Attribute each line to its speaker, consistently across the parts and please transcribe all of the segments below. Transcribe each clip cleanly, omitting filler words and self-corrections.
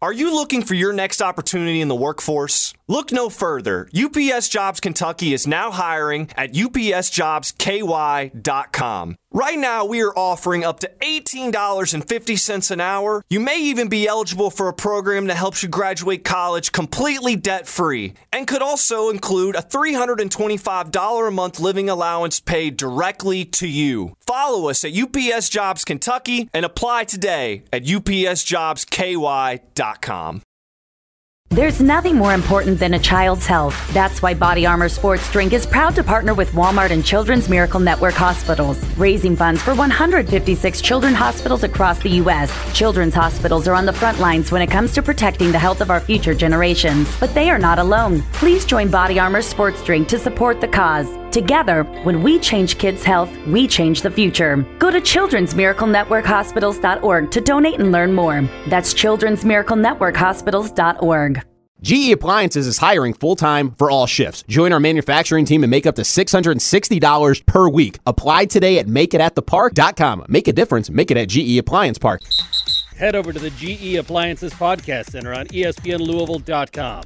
Speaker 1: Are you looking for your next opportunity in the workforce? Look no further. UPS Jobs Kentucky is now hiring at upsjobsky.com. Right now, we are offering up to $18.50 an hour. You may even be eligible for a program that helps you graduate college completely debt-free and could also include a $325 a month living allowance paid directly to you. Follow us at UPS Jobs Kentucky and apply today at upsjobsky.com.
Speaker 2: There's nothing more important than a child's health. That's why Body Armor Sports Drink is proud to partner with Walmart and Children's Miracle Network Hospitals, raising funds for 156 children's hospitals across the U.S. Children's hospitals are on the front lines when it comes to protecting the health of our future generations. But they are not alone. Please join Body Armor Sports Drink to support the cause. Together, when we change kids' health, we change the future. Go to childrensmiraclenetworkhospitals.org to donate and learn more. That's childrensmiraclenetworkhospitals.org.
Speaker 3: GE Appliances is hiring full-time for all shifts. Join our manufacturing team and make up to $660 per week. Apply today at makeitatatthepark.com. Make a difference. Make it at GE Appliance Park.
Speaker 4: Head over to the GE Appliances Podcast Center on ESPNLouisville.com.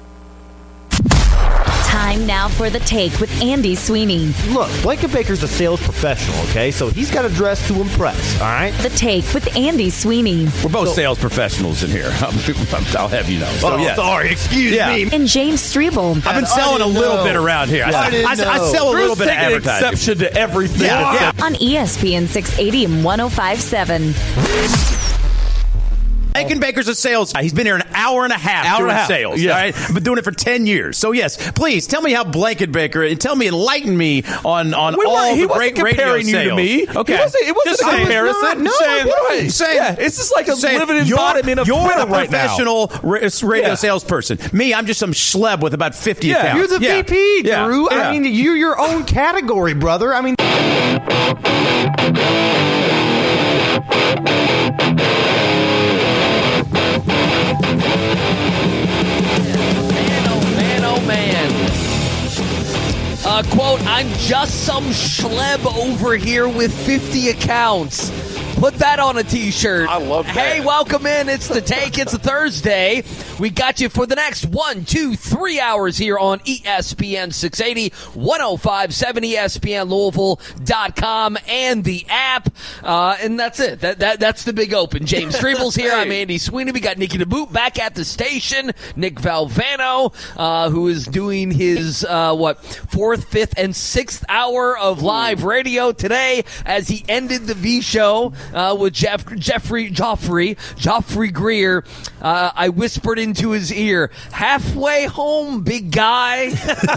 Speaker 2: Time now for The Take with Andy Sweeney.
Speaker 5: Look, Blanket Baker's a sales professional, okay? So he's got to dress to impress, all right?
Speaker 2: The Take with Andy Sweeney.
Speaker 6: We're both sales professionals in here. I'll have you know. So, yeah.
Speaker 5: Sorry, excuse me.
Speaker 2: And James Strebel.
Speaker 6: I've been selling a little bit around here. I sell a little bit of advertising.
Speaker 7: Exception to everything.
Speaker 6: Yeah.
Speaker 2: On ESPN 680 and 105.7.
Speaker 6: Blanket Baker's a sales. He's been here an hour and a half doing sales.
Speaker 7: Yeah.
Speaker 6: All right? I've been doing it for 10 years. So, yes, please tell me how Blanket Baker, and enlighten me on all the great radio sales.
Speaker 7: You to me.
Speaker 6: Okay.
Speaker 7: It wasn't a comparison. It's just like a living embodiment of Twitter right now.
Speaker 6: You're a professional radio salesperson. Me, I'm just some schleb with about 50 accounts.
Speaker 5: You're the VP, Drew.
Speaker 6: Yeah.
Speaker 5: I mean, you're your own category, brother. I mean...
Speaker 8: Quote, I'm just some schleb over here with 50 accounts. Put that on a T-shirt. I love that. Hey, welcome in. It's The Take. It's a Thursday. We got you for the next 1, 2, 3 hours here on ESPN 680, 105.7 ESPN Louisville.com, and the app. And that's it. That's the big open. James Strebel's here. I'm Andy Sweeney. We got Nikki DeBoot back at the station. Nick Valvano, who is doing his, 4th, 5th, and 6th hour of live radio today as he ended the V show. With Joffrey Greer. I whispered into his ear, halfway home, big guy.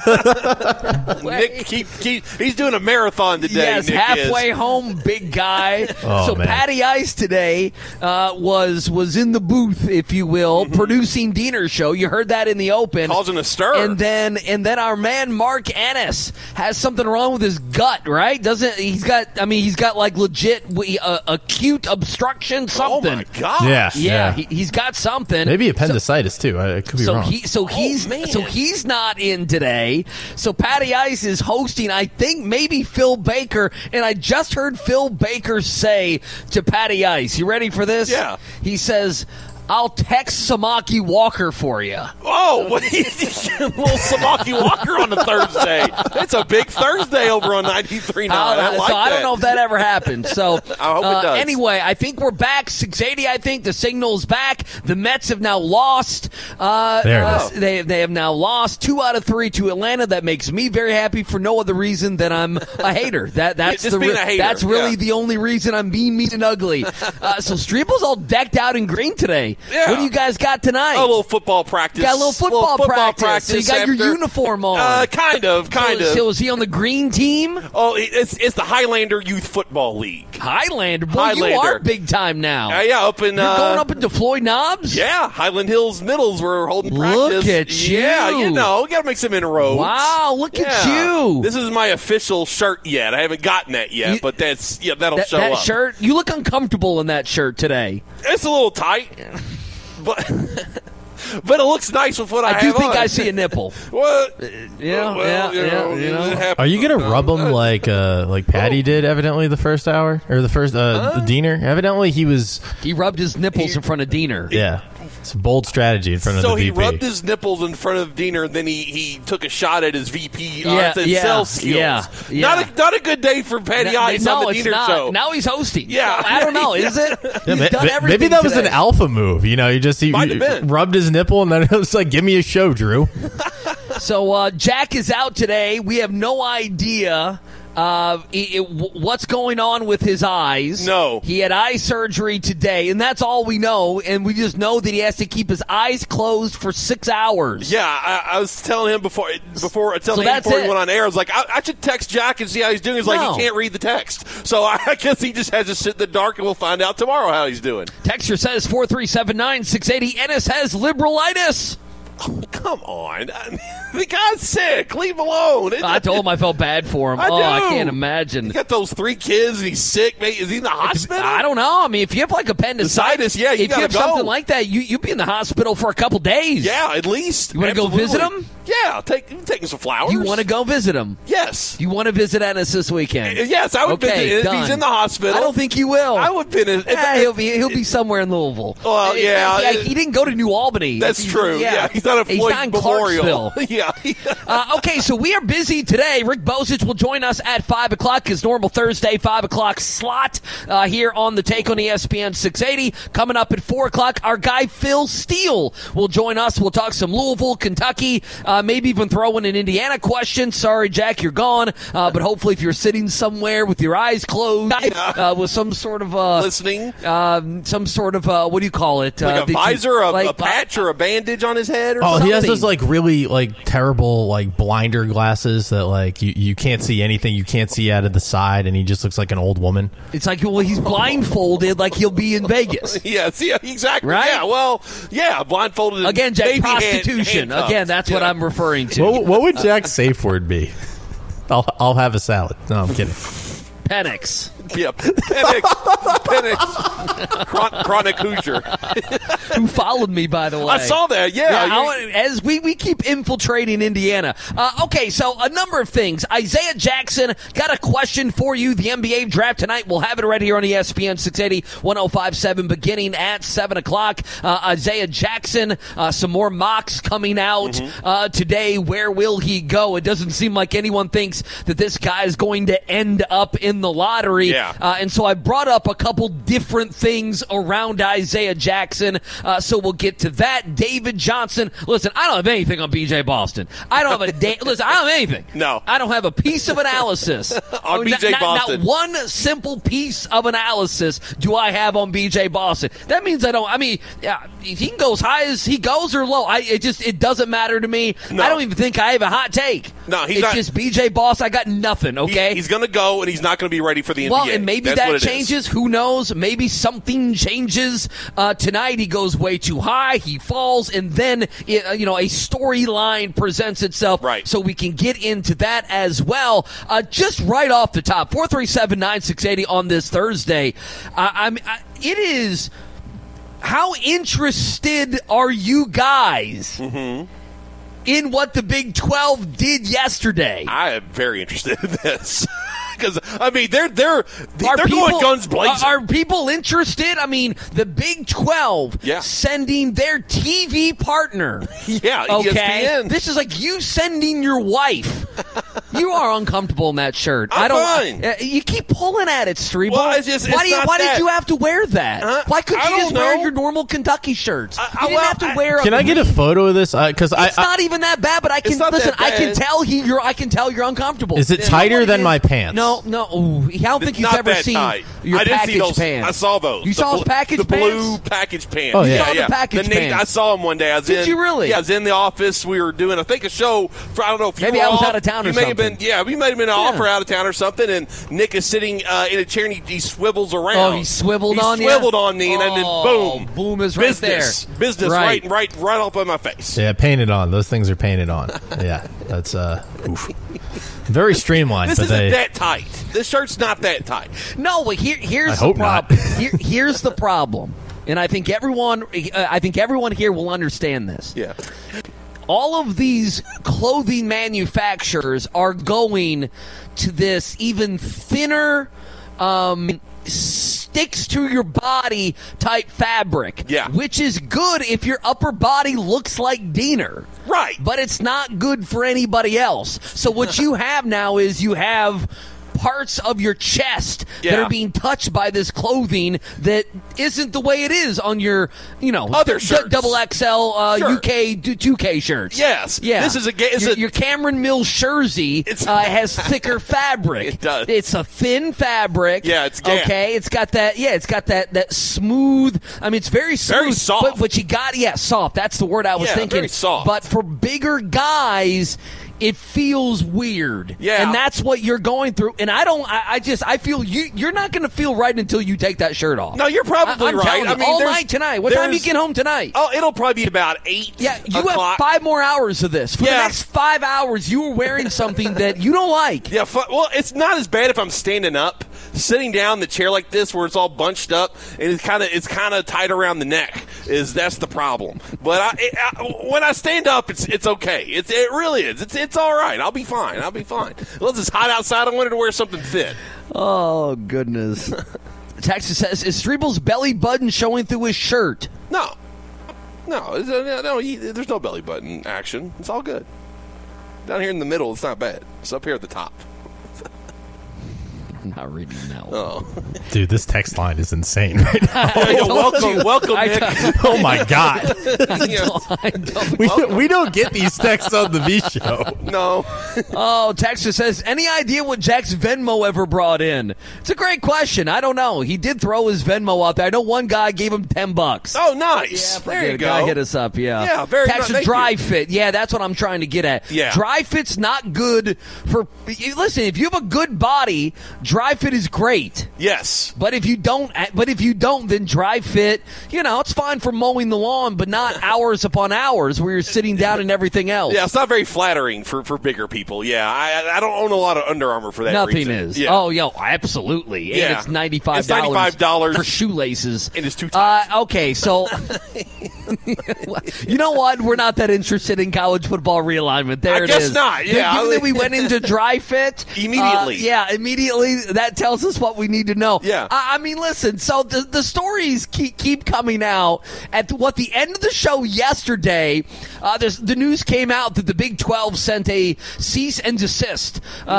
Speaker 7: Nick, he's doing a marathon today.
Speaker 8: Yes,
Speaker 7: Nick
Speaker 8: halfway
Speaker 7: is.
Speaker 8: home, big guy.
Speaker 5: Oh, man.
Speaker 8: Patty Ice today was in the booth, if you will, producing Diener's show. You heard that in the open.
Speaker 7: Causing a stir.
Speaker 8: And then our man Mark Ennis has something wrong with his gut, right? He's got like legit acute obstruction, something.
Speaker 7: Oh my God!
Speaker 8: Yeah. He's got something.
Speaker 5: Maybe appendicitis too. I could be wrong.
Speaker 8: He's not in today. So Patty Ice is hosting. I think maybe Phil Baker, and I just heard Phil Baker say to Patty Ice, "You ready for this?"
Speaker 7: Yeah.
Speaker 8: He says, I'll text Samaki Walker for you.
Speaker 7: Oh, little Samaki Walker on a Thursday. It's a big Thursday over on 93.9.
Speaker 8: I don't know if that ever happened. So
Speaker 7: I hope it does.
Speaker 8: Anyway, I think we're back. 680, I think. The signal's back. The Mets have now lost.
Speaker 5: There it is.
Speaker 8: They have now lost 2 out of 3 to Atlanta. That makes me very happy for no other reason than I'm a hater. That's
Speaker 7: just being a hater.
Speaker 8: That's really the only reason I'm being mean and ugly. So Strebel's all decked out in green today.
Speaker 7: Yeah.
Speaker 8: What do you guys got tonight?
Speaker 7: A little football practice.
Speaker 8: Got a little football practice. So you got your uniform on.
Speaker 7: Kind of.
Speaker 8: So is he on the green team?
Speaker 7: Oh, it's the Highlander Youth Football League.
Speaker 8: Highlander? Boy, you are big time now.
Speaker 7: Yeah, up in...
Speaker 8: You're going up into Floyd Knobs?
Speaker 7: Yeah, Highland Hills Middles were holding practice.
Speaker 8: Look at you.
Speaker 7: Yeah, we got to make some inroads.
Speaker 8: Wow, look at you.
Speaker 7: This is my official shirt yet. I haven't gotten that yet, but that'll show up.
Speaker 8: That shirt, you look uncomfortable in that shirt today.
Speaker 7: It's a little tight. But it looks nice with what I have
Speaker 8: do think
Speaker 7: on.
Speaker 8: I see a nipple.
Speaker 7: What?
Speaker 5: Are you gonna rub him like Patty did evidently the first hour or the first Diener? Evidently he rubbed
Speaker 8: his nipples in front of Diener.
Speaker 5: Yeah. It's a bold strategy in front of the VP.
Speaker 7: So he rubbed his nipples in front of Diener, and then he took a shot at his VP sales skills.
Speaker 8: Yeah.
Speaker 7: Not a good day for Patty Ice on the Diener show.
Speaker 8: Now he's hosting.
Speaker 7: Yeah.
Speaker 8: So, I don't know. Is it? He's done everything
Speaker 5: maybe that was
Speaker 8: today.
Speaker 5: an alpha move. He rubbed his nipple, and then it was like, give me a show, Drew.
Speaker 8: So Jack is out today. We have no idea what's going on with his eyes.
Speaker 7: No.
Speaker 8: He had eye surgery today, and that's all we know, and we just know that he has to keep his eyes closed for 6 hours.
Speaker 7: Yeah, I was telling him before he went on air, I was like, I should text Jack and see how he's doing. He's like, he can't read the text. So I guess he just has to sit in the dark, and we'll find out tomorrow how he's doing.
Speaker 8: Texter says 4379680, Ennis has liberalitis.
Speaker 7: Oh, come on. The guy's sick. Leave him alone.
Speaker 8: I told him I felt bad for him. I can't imagine.
Speaker 7: He got those 3 kids and he's sick. Mate. Is he in the hospital?
Speaker 8: I don't know. I mean, if you have like appendicitis,
Speaker 7: you
Speaker 8: if you have
Speaker 7: go.
Speaker 8: something like that, you'd be in the hospital for a couple days.
Speaker 7: Yeah, at least.
Speaker 8: You want to go visit him?
Speaker 7: Yeah, take him some flowers.
Speaker 8: You want to go visit him?
Speaker 7: Yes.
Speaker 8: You want to visit Ennis this weekend?
Speaker 7: Yes, I would visit him. If he's in the hospital.
Speaker 8: I don't think you will.
Speaker 7: I would visit him.
Speaker 8: He'll be somewhere in Louisville.
Speaker 7: Well, yeah.
Speaker 8: He didn't go to New Albany.
Speaker 7: That's true. Yeah, he's not at Floyd Memorial.
Speaker 8: Yeah. Okay, so we are busy today. Rick Bozich will join us at 5 o'clock, his normal Thursday 5 o'clock slot here on the Take on ESPN 680. Coming up at 4 o'clock, our guy Phil Steele will join us. We'll talk some Louisville, Kentucky, maybe even throw in an Indiana question. Sorry, Jack, you're gone. But hopefully if you're sitting somewhere with your eyes closed, with some sort of
Speaker 7: listening,
Speaker 8: some sort of what do you call it?
Speaker 7: Like a visor, a patch, or a bandage on his head, or something.
Speaker 5: He has those like really like terrible like blinder glasses that like you can't see anything. You can't see out of the side, and he just looks like an old woman.
Speaker 8: It's like, well, he's blindfolded, like he'll be in Vegas.
Speaker 7: Yes, yeah, exactly.
Speaker 8: Right?
Speaker 7: Yeah, well, yeah, blindfolded.
Speaker 8: Again, Jack, prostitution. Again, that's what I'm referring to.
Speaker 5: What would Jack's safe word be? I'll have a salad. No, I'm kidding.
Speaker 8: Penix.
Speaker 7: Yep. Penix. Chronic Hoosier.
Speaker 8: Who followed me, by the way.
Speaker 7: I saw that,
Speaker 8: as we keep infiltrating Indiana. Okay, so a number of things. Isaiah Jackson, got a question for you. The NBA draft tonight. We'll have it right here on ESPN 680, 105.7, beginning at 7 o'clock. Isaiah Jackson, some more mocks coming out today. Where will he go? It doesn't seem like anyone thinks that this guy is going to end up in the lottery.
Speaker 7: Yeah.
Speaker 8: And so I brought up a couple different things around Isaiah Jackson, so we'll get to that. David Johnson. Listen, I don't have anything on BJ Boston. I don't have listen, I don't have anything.
Speaker 7: No.
Speaker 8: I don't have a piece of analysis
Speaker 7: on BJ Boston.
Speaker 8: Not one simple piece of analysis do I have on BJ Boston. That means I don't. I mean, if he can go as high as he goes or low, it doesn't matter to me.
Speaker 7: No.
Speaker 8: I don't even think I have a hot take.
Speaker 7: No,
Speaker 8: it's not. Just BJ Boston. I got nothing. Okay,
Speaker 7: he's going to go, and he's not going to be ready for the NBA.
Speaker 8: Well, and maybe that changes. Who knows? Maybe something changes tonight. He goes way too high. He falls, and then a storyline presents itself.
Speaker 7: Right.
Speaker 8: So we can get into that as well. Just right off the top, 437-9680 on this Thursday. It is. How interested are you guys? In what the Big 12 did yesterday?
Speaker 7: I am very interested in this. Because, I mean, they're going guns blazing.
Speaker 8: Are people interested? I mean, the Big 12 sending their TV partner.
Speaker 7: Yeah,
Speaker 8: okay.
Speaker 7: ESPN.
Speaker 8: This is like you sending your wife. You are uncomfortable in that shirt.
Speaker 7: I'm fine.
Speaker 8: You keep pulling at it, Strebel.
Speaker 7: Well, why
Speaker 8: did you have to wear that? Why couldn't you just wear your normal Kentucky shirts? You didn't have to wear.
Speaker 5: Can I get a photo of this? Because
Speaker 8: it's not even that bad. But I can listen. I can tell you're uncomfortable.
Speaker 5: Is it tighter than my pants?
Speaker 8: No. Ooh, I don't think you've ever seen your package pants.
Speaker 7: I saw those.
Speaker 8: You saw his package pants?
Speaker 7: The blue package pants.
Speaker 5: Oh,
Speaker 8: yeah. You saw the package pants.
Speaker 7: I saw them one day.
Speaker 8: Did you really?
Speaker 7: Yeah, I was in the office. We were doing, I think, a show for, I don't know if you
Speaker 8: maybe
Speaker 7: were
Speaker 8: I was
Speaker 7: off.
Speaker 8: out of town or
Speaker 7: something. We might have been off or out of town or something, and Nick is sitting in a chair, and he swivels around.
Speaker 8: Oh, he swiveled on you?
Speaker 7: He swiveled on me, and then boom.
Speaker 8: Boom is right there.
Speaker 7: Business right up on my face.
Speaker 5: Yeah, painted on. Those things are painted on. Yeah, that's oof. Very streamlined.
Speaker 7: This isn't that tight. This shirt's not that tight.
Speaker 8: No, here's the problem. Here's the problem, and I think everyone here will understand this.
Speaker 7: Yeah.
Speaker 8: All of these clothing manufacturers are going to this even thinner sticks to your body type fabric.
Speaker 7: Yeah.
Speaker 8: Which is good if your upper body looks like Diener.
Speaker 7: Right.
Speaker 8: But it's not good for anybody else. So what you have now is you have parts of your chest that are being touched by this clothing that isn't the way it is on your,
Speaker 7: other shirts.
Speaker 8: Double XL UK 2K shirts.
Speaker 7: Yes.
Speaker 8: Yeah.
Speaker 7: This is
Speaker 8: your Cameron Mills jersey has thicker fabric.
Speaker 7: It does.
Speaker 8: It's a thin fabric.
Speaker 7: Yeah, it's gam.
Speaker 8: Okay. It's got that. Yeah, it's got that smooth. I mean, it's very smooth.
Speaker 7: Very soft.
Speaker 8: But you got soft. That's the word I was thinking.
Speaker 7: Very soft.
Speaker 8: But for bigger guys, it feels weird.
Speaker 7: Yeah.
Speaker 8: And that's what you're going through. And I feel you're not going to feel right until you take that shirt off.
Speaker 7: No, you're probably
Speaker 8: I'm
Speaker 7: right.
Speaker 8: You, all night tonight. What time you get home tonight?
Speaker 7: Oh, it'll probably be about 8
Speaker 8: Yeah, you
Speaker 7: o'clock.
Speaker 8: have 5 more hours of this. For the next 5 hours, you are wearing something that you don't like.
Speaker 7: Yeah, well, it's not as bad if I'm standing up. Sitting down in the chair like this where it's all bunched up and it's kind of tight around the neck that's the problem. But when I stand up, it's okay. It really is. It's all right. I'll be fine. Well, it's hot outside. I wanted to wear something fit.
Speaker 8: Oh, goodness. Texas says, is Strebel's belly button showing through his shirt?
Speaker 7: No, there's no belly button action. It's all good. Down here in the middle, it's not bad. It's up here at the top.
Speaker 8: I'm not reading that one.
Speaker 7: Oh.
Speaker 5: Dude, this text line is insane right now.
Speaker 7: Welcome, Nick.
Speaker 5: Oh, my God. We don't get these texts on the V Show.
Speaker 7: No.
Speaker 8: Oh, Texas says, any idea what Jack's Venmo ever brought in? It's a great question. I don't know. He did throw his Venmo out there. I know one guy gave him $10.
Speaker 7: Oh, nice.
Speaker 8: Yeah,
Speaker 7: there you go.
Speaker 8: Guy hit us up, yeah.
Speaker 7: Yeah, very nice.
Speaker 8: Texas Dry Fit. Yeah, that's what I'm trying to get at.
Speaker 7: Yeah.
Speaker 8: Dry Fit's not good for... Listen, if you have a good body... Dry Fit is great.
Speaker 7: Yes.
Speaker 8: But if you don't, then Dry Fit, it's fine for mowing the lawn, but not hours upon hours where you're sitting down and everything else.
Speaker 7: Yeah, it's not very flattering for bigger people. Yeah, I don't own a lot of Under Armour for that
Speaker 8: Nothing
Speaker 7: reason.
Speaker 8: is.
Speaker 7: Yeah.
Speaker 8: Oh, absolutely.
Speaker 7: Yeah.
Speaker 8: And it's $95.
Speaker 7: It's $95
Speaker 8: for shoelaces.
Speaker 7: And it's 2 times.
Speaker 8: Okay, so you know what? We're not that interested in college football realignment. There
Speaker 7: I
Speaker 8: it is.
Speaker 7: guess not. Yeah.
Speaker 8: Given that we went into Dry Fit
Speaker 7: immediately.
Speaker 8: Immediately. That tells us what we need to know.
Speaker 7: Yeah.
Speaker 8: I mean, listen, so the stories keep coming out. At the end of the show yesterday, the news came out that the Big 12 sent a cease and desist to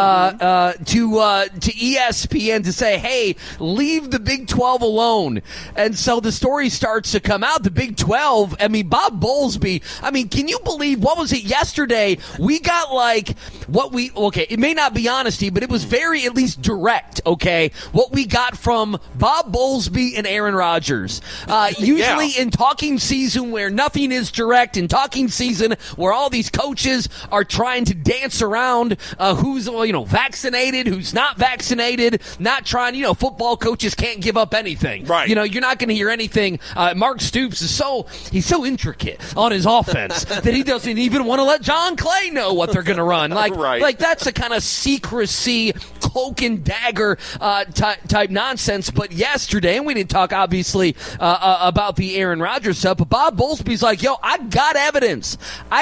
Speaker 8: ESPN to say, hey, leave the Big 12 alone. And so the story starts to come out. The Big 12, Bob Bowlesby, can you believe, what was it yesterday? We got it may not be honesty, but it was very at least direct, okay, what we got from Bob Bowlesby and Aaron Rodgers. Usually in talking season where nothing is direct, in talking season where all these coaches are trying to dance around who's vaccinated, who's not vaccinated, not trying, football coaches can't give up anything.
Speaker 7: Right.
Speaker 8: You're not going to hear anything. Mark Stoops is he's so intricate on his offense that he doesn't even want to let John Clay know what they're going to run. Like that's the kind of secrecy, cloak and dagger type nonsense. But yesterday, and we didn't talk obviously about the Aaron Rodgers stuff, but Bob Bowlesby's like, yo, I got evidence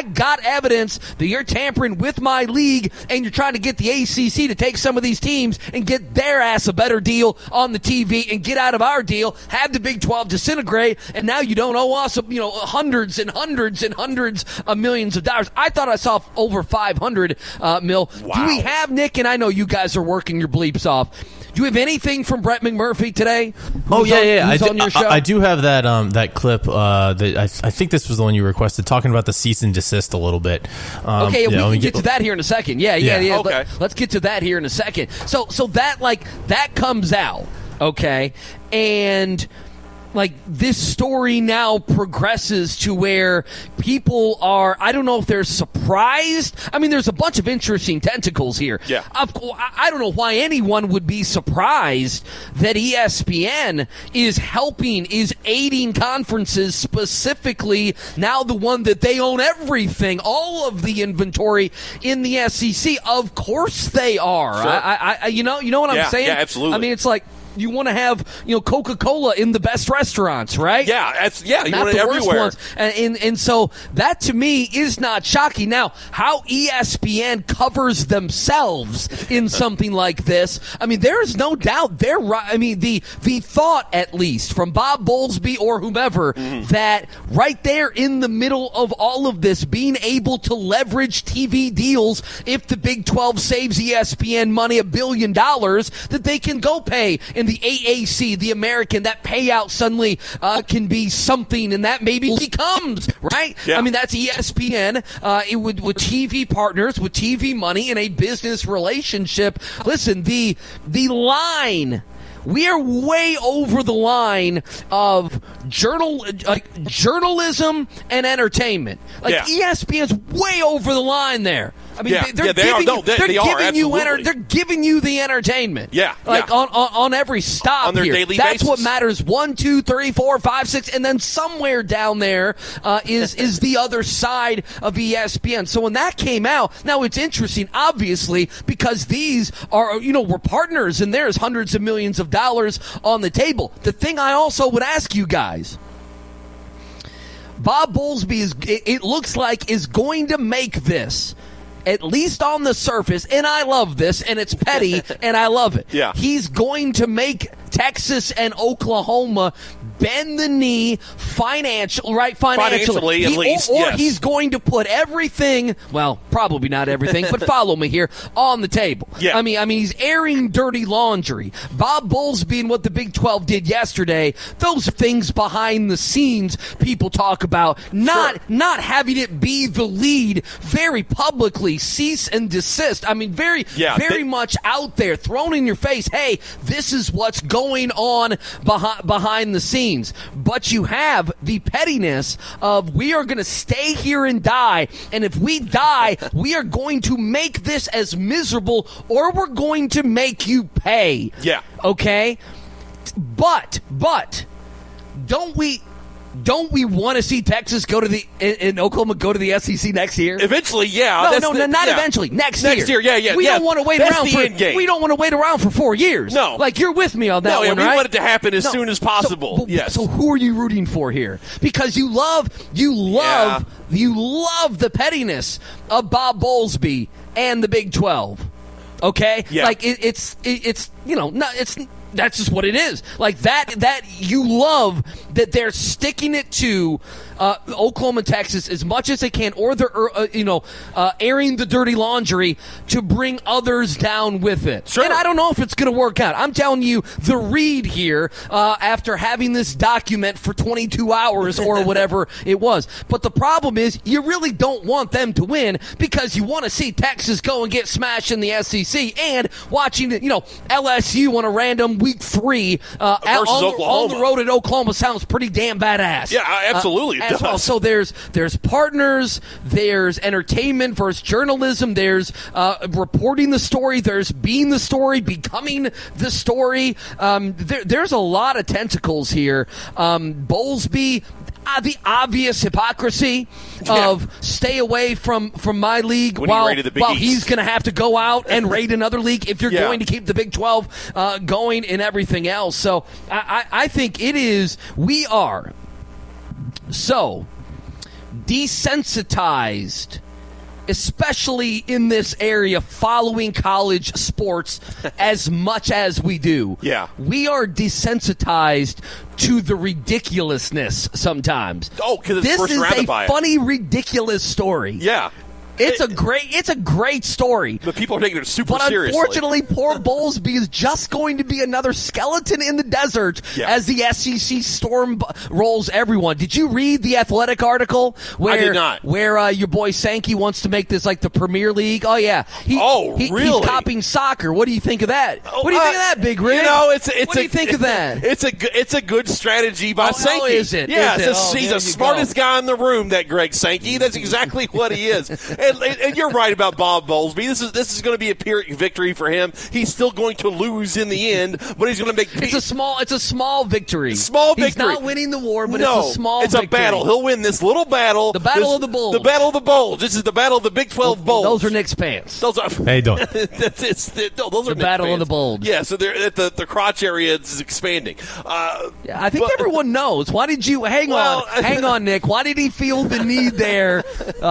Speaker 8: that you're tampering with my league and you're trying to get the ACC to take some of these teams and get their ass a better deal on the TV and get out of our deal, have the Big 12 disintegrate, and now you don't owe us hundreds and hundreds and hundreds of millions of dollars. I thought I saw over 500 mil.
Speaker 7: Wow.
Speaker 8: Do we have, Nick, and I know you guys are working your bleeps off, do you have anything from Brett McMurphy today?
Speaker 5: Who's
Speaker 8: on your show?
Speaker 5: I do have that clip. That I think this was the one you requested, talking about the cease and desist a little bit.
Speaker 8: Okay, we can get to that here in a second. Yeah.
Speaker 7: Okay.
Speaker 8: Let's get to that here in a second. So that comes out, okay, and this story now progresses to where people are, I don't know if they're surprised. There's a bunch of interesting tentacles here.
Speaker 7: Yeah.
Speaker 8: I don't know why anyone would be surprised that ESPN is aiding conferences, specifically now the one that they own everything, all of the inventory in the SEC. Of course they are.
Speaker 7: Sure.
Speaker 8: You know what I'm saying?
Speaker 7: Yeah, absolutely.
Speaker 8: It's like, you want to have Coca-Cola in the best restaurants, right?
Speaker 7: Yeah, you
Speaker 8: not
Speaker 7: want it
Speaker 8: the worst
Speaker 7: everywhere.
Speaker 8: ones. And so that to me is not shocking. Now, how ESPN covers themselves in something like this, I mean, there is no doubt they're right. I mean, the thought, at least from Bob Bowlesby or whomever, that right there in the middle of all of this, being able to leverage TV deals, if the Big 12 saves ESPN money $1 billion, that they can go pay in the AAC, the American, that payout suddenly can be something, and that maybe becomes, right?
Speaker 7: Yeah.
Speaker 8: I mean, that's ESPN with TV partners, with TV money, in a business relationship. Listen, the line, we are way over the line of journalism and entertainment. ESPN's way over the line there. I mean, they're giving you the entertainment. On every stop
Speaker 7: on their
Speaker 8: here.
Speaker 7: daily
Speaker 8: That's
Speaker 7: basis.
Speaker 8: what matters. 1, 2, 3, 4, 5, 6, and then somewhere down there is the other side of ESPN. So when that came out, now it's interesting, obviously, because these are we're partners, and there's hundreds of millions of dollars on the table. The thing I also would ask you guys, Bob Bowlesby it looks like is going to make this, at least on the surface, and I love this, and it's petty, and I love it.
Speaker 7: Yeah.
Speaker 8: He's going to make Texas and Oklahoma bend the knee financially,
Speaker 7: at least,
Speaker 8: or
Speaker 7: yes.
Speaker 8: he's going to put everything, well, probably not everything, but follow me here, on the table.
Speaker 7: Yeah.
Speaker 8: I mean, he's airing dirty laundry. Bob Bowlesby and what the Big 12 did yesterday, those things behind the scenes people talk about, not
Speaker 7: Sure.
Speaker 8: having it be the lead very publicly, cease and desist. I mean, very much out there, thrown in your face, hey, this is what's going on behind the scenes. But you have the pettiness of, we are going to stay here and die, and if we die, we are going to make this as miserable, or we're going to make you pay.
Speaker 7: Yeah.
Speaker 8: Okay? But don't we want to see Texas go to and Oklahoma go to the SEC next year?
Speaker 7: Eventually, yeah.
Speaker 8: Eventually. Next year.
Speaker 7: Yeah.
Speaker 8: We don't want to wait
Speaker 7: That's
Speaker 8: around
Speaker 7: the
Speaker 8: for
Speaker 7: end game.
Speaker 8: We don't want to wait around for 4 years.
Speaker 7: No.
Speaker 8: Like, you're with me on that one,
Speaker 7: we
Speaker 8: right?
Speaker 7: want it to happen as soon as possible. Yes.
Speaker 8: So who are you rooting for here? Because you love the pettiness of Bob Bowlesby and the Big 12. Okay?
Speaker 7: Yeah.
Speaker 8: Like, it's that's just what it is. Like, that you love that they're sticking it to Oklahoma and Texas as much as they can, or they're airing the dirty laundry to bring others down with it.
Speaker 7: Sure.
Speaker 8: And I don't know if it's going to work out. I'm telling you the read here after having this document for 22 hours or whatever it was. But the problem is, you really don't want them to win, because you want to see Texas go and get smashed in the SEC, and watching LSU on a random week 3 on the road at Oklahoma sounds pretty damn badass.
Speaker 7: Yeah, absolutely.
Speaker 8: As well. So there's partners, there's entertainment versus journalism, there's reporting the story, there's being the story, becoming the story. There's a lot of tentacles here. Bowlesby, the obvious hypocrisy of stay away from my league while he's going to have to go out and raid another league if you're going to keep the Big 12 going and everything else. So I think we are so desensitized, especially in this area, following college sports as much as we do.
Speaker 7: Yeah.
Speaker 8: We are desensitized to the ridiculousness sometimes.
Speaker 7: Oh, because
Speaker 8: this
Speaker 7: we're surrounded by it.
Speaker 8: This is a funny, ridiculous story.
Speaker 7: Yeah.
Speaker 8: It's a great story.
Speaker 7: But people are taking it super
Speaker 8: But
Speaker 7: seriously.
Speaker 8: unfortunately, poor Bowlesby is just going to be another skeleton in the desert as the SEC storm rolls everyone. Did you read the Athletic article?
Speaker 7: I did not.
Speaker 8: Where your boy Sankey wants to make this like the Premier League? Oh, yeah.
Speaker 7: Really?
Speaker 8: He's copying soccer. What do you think of that? What do you think of that, Big Rig? What do you think of that?
Speaker 7: It's a good strategy by Sankey.
Speaker 8: Oh, is it?
Speaker 7: Yeah,
Speaker 8: he's
Speaker 7: the smartest guy in the room, that Greg Sankey. That's exactly what he is. and you're right about Bob Bowlesby. This is going to be a Pyrrhic victory for him. He's still going to lose in the end, but he's going to make.
Speaker 8: It's a small victory.
Speaker 7: Small victory.
Speaker 8: He's not winning the war, but it's a small.
Speaker 7: It's
Speaker 8: victory.
Speaker 7: a battle. He'll win this little battle.
Speaker 8: The battle of the bulge.
Speaker 7: The battle of the bulge. This is the battle of the Big 12 bulge.
Speaker 8: Those are Nick's pants.
Speaker 7: Those are.
Speaker 5: Hey, don't.
Speaker 7: Those are
Speaker 8: the battle of the bulge.
Speaker 7: Yeah, so they're at the crotch area is expanding.
Speaker 8: I think everyone knows. Why did you hang on, Nick? Why did he feel the need there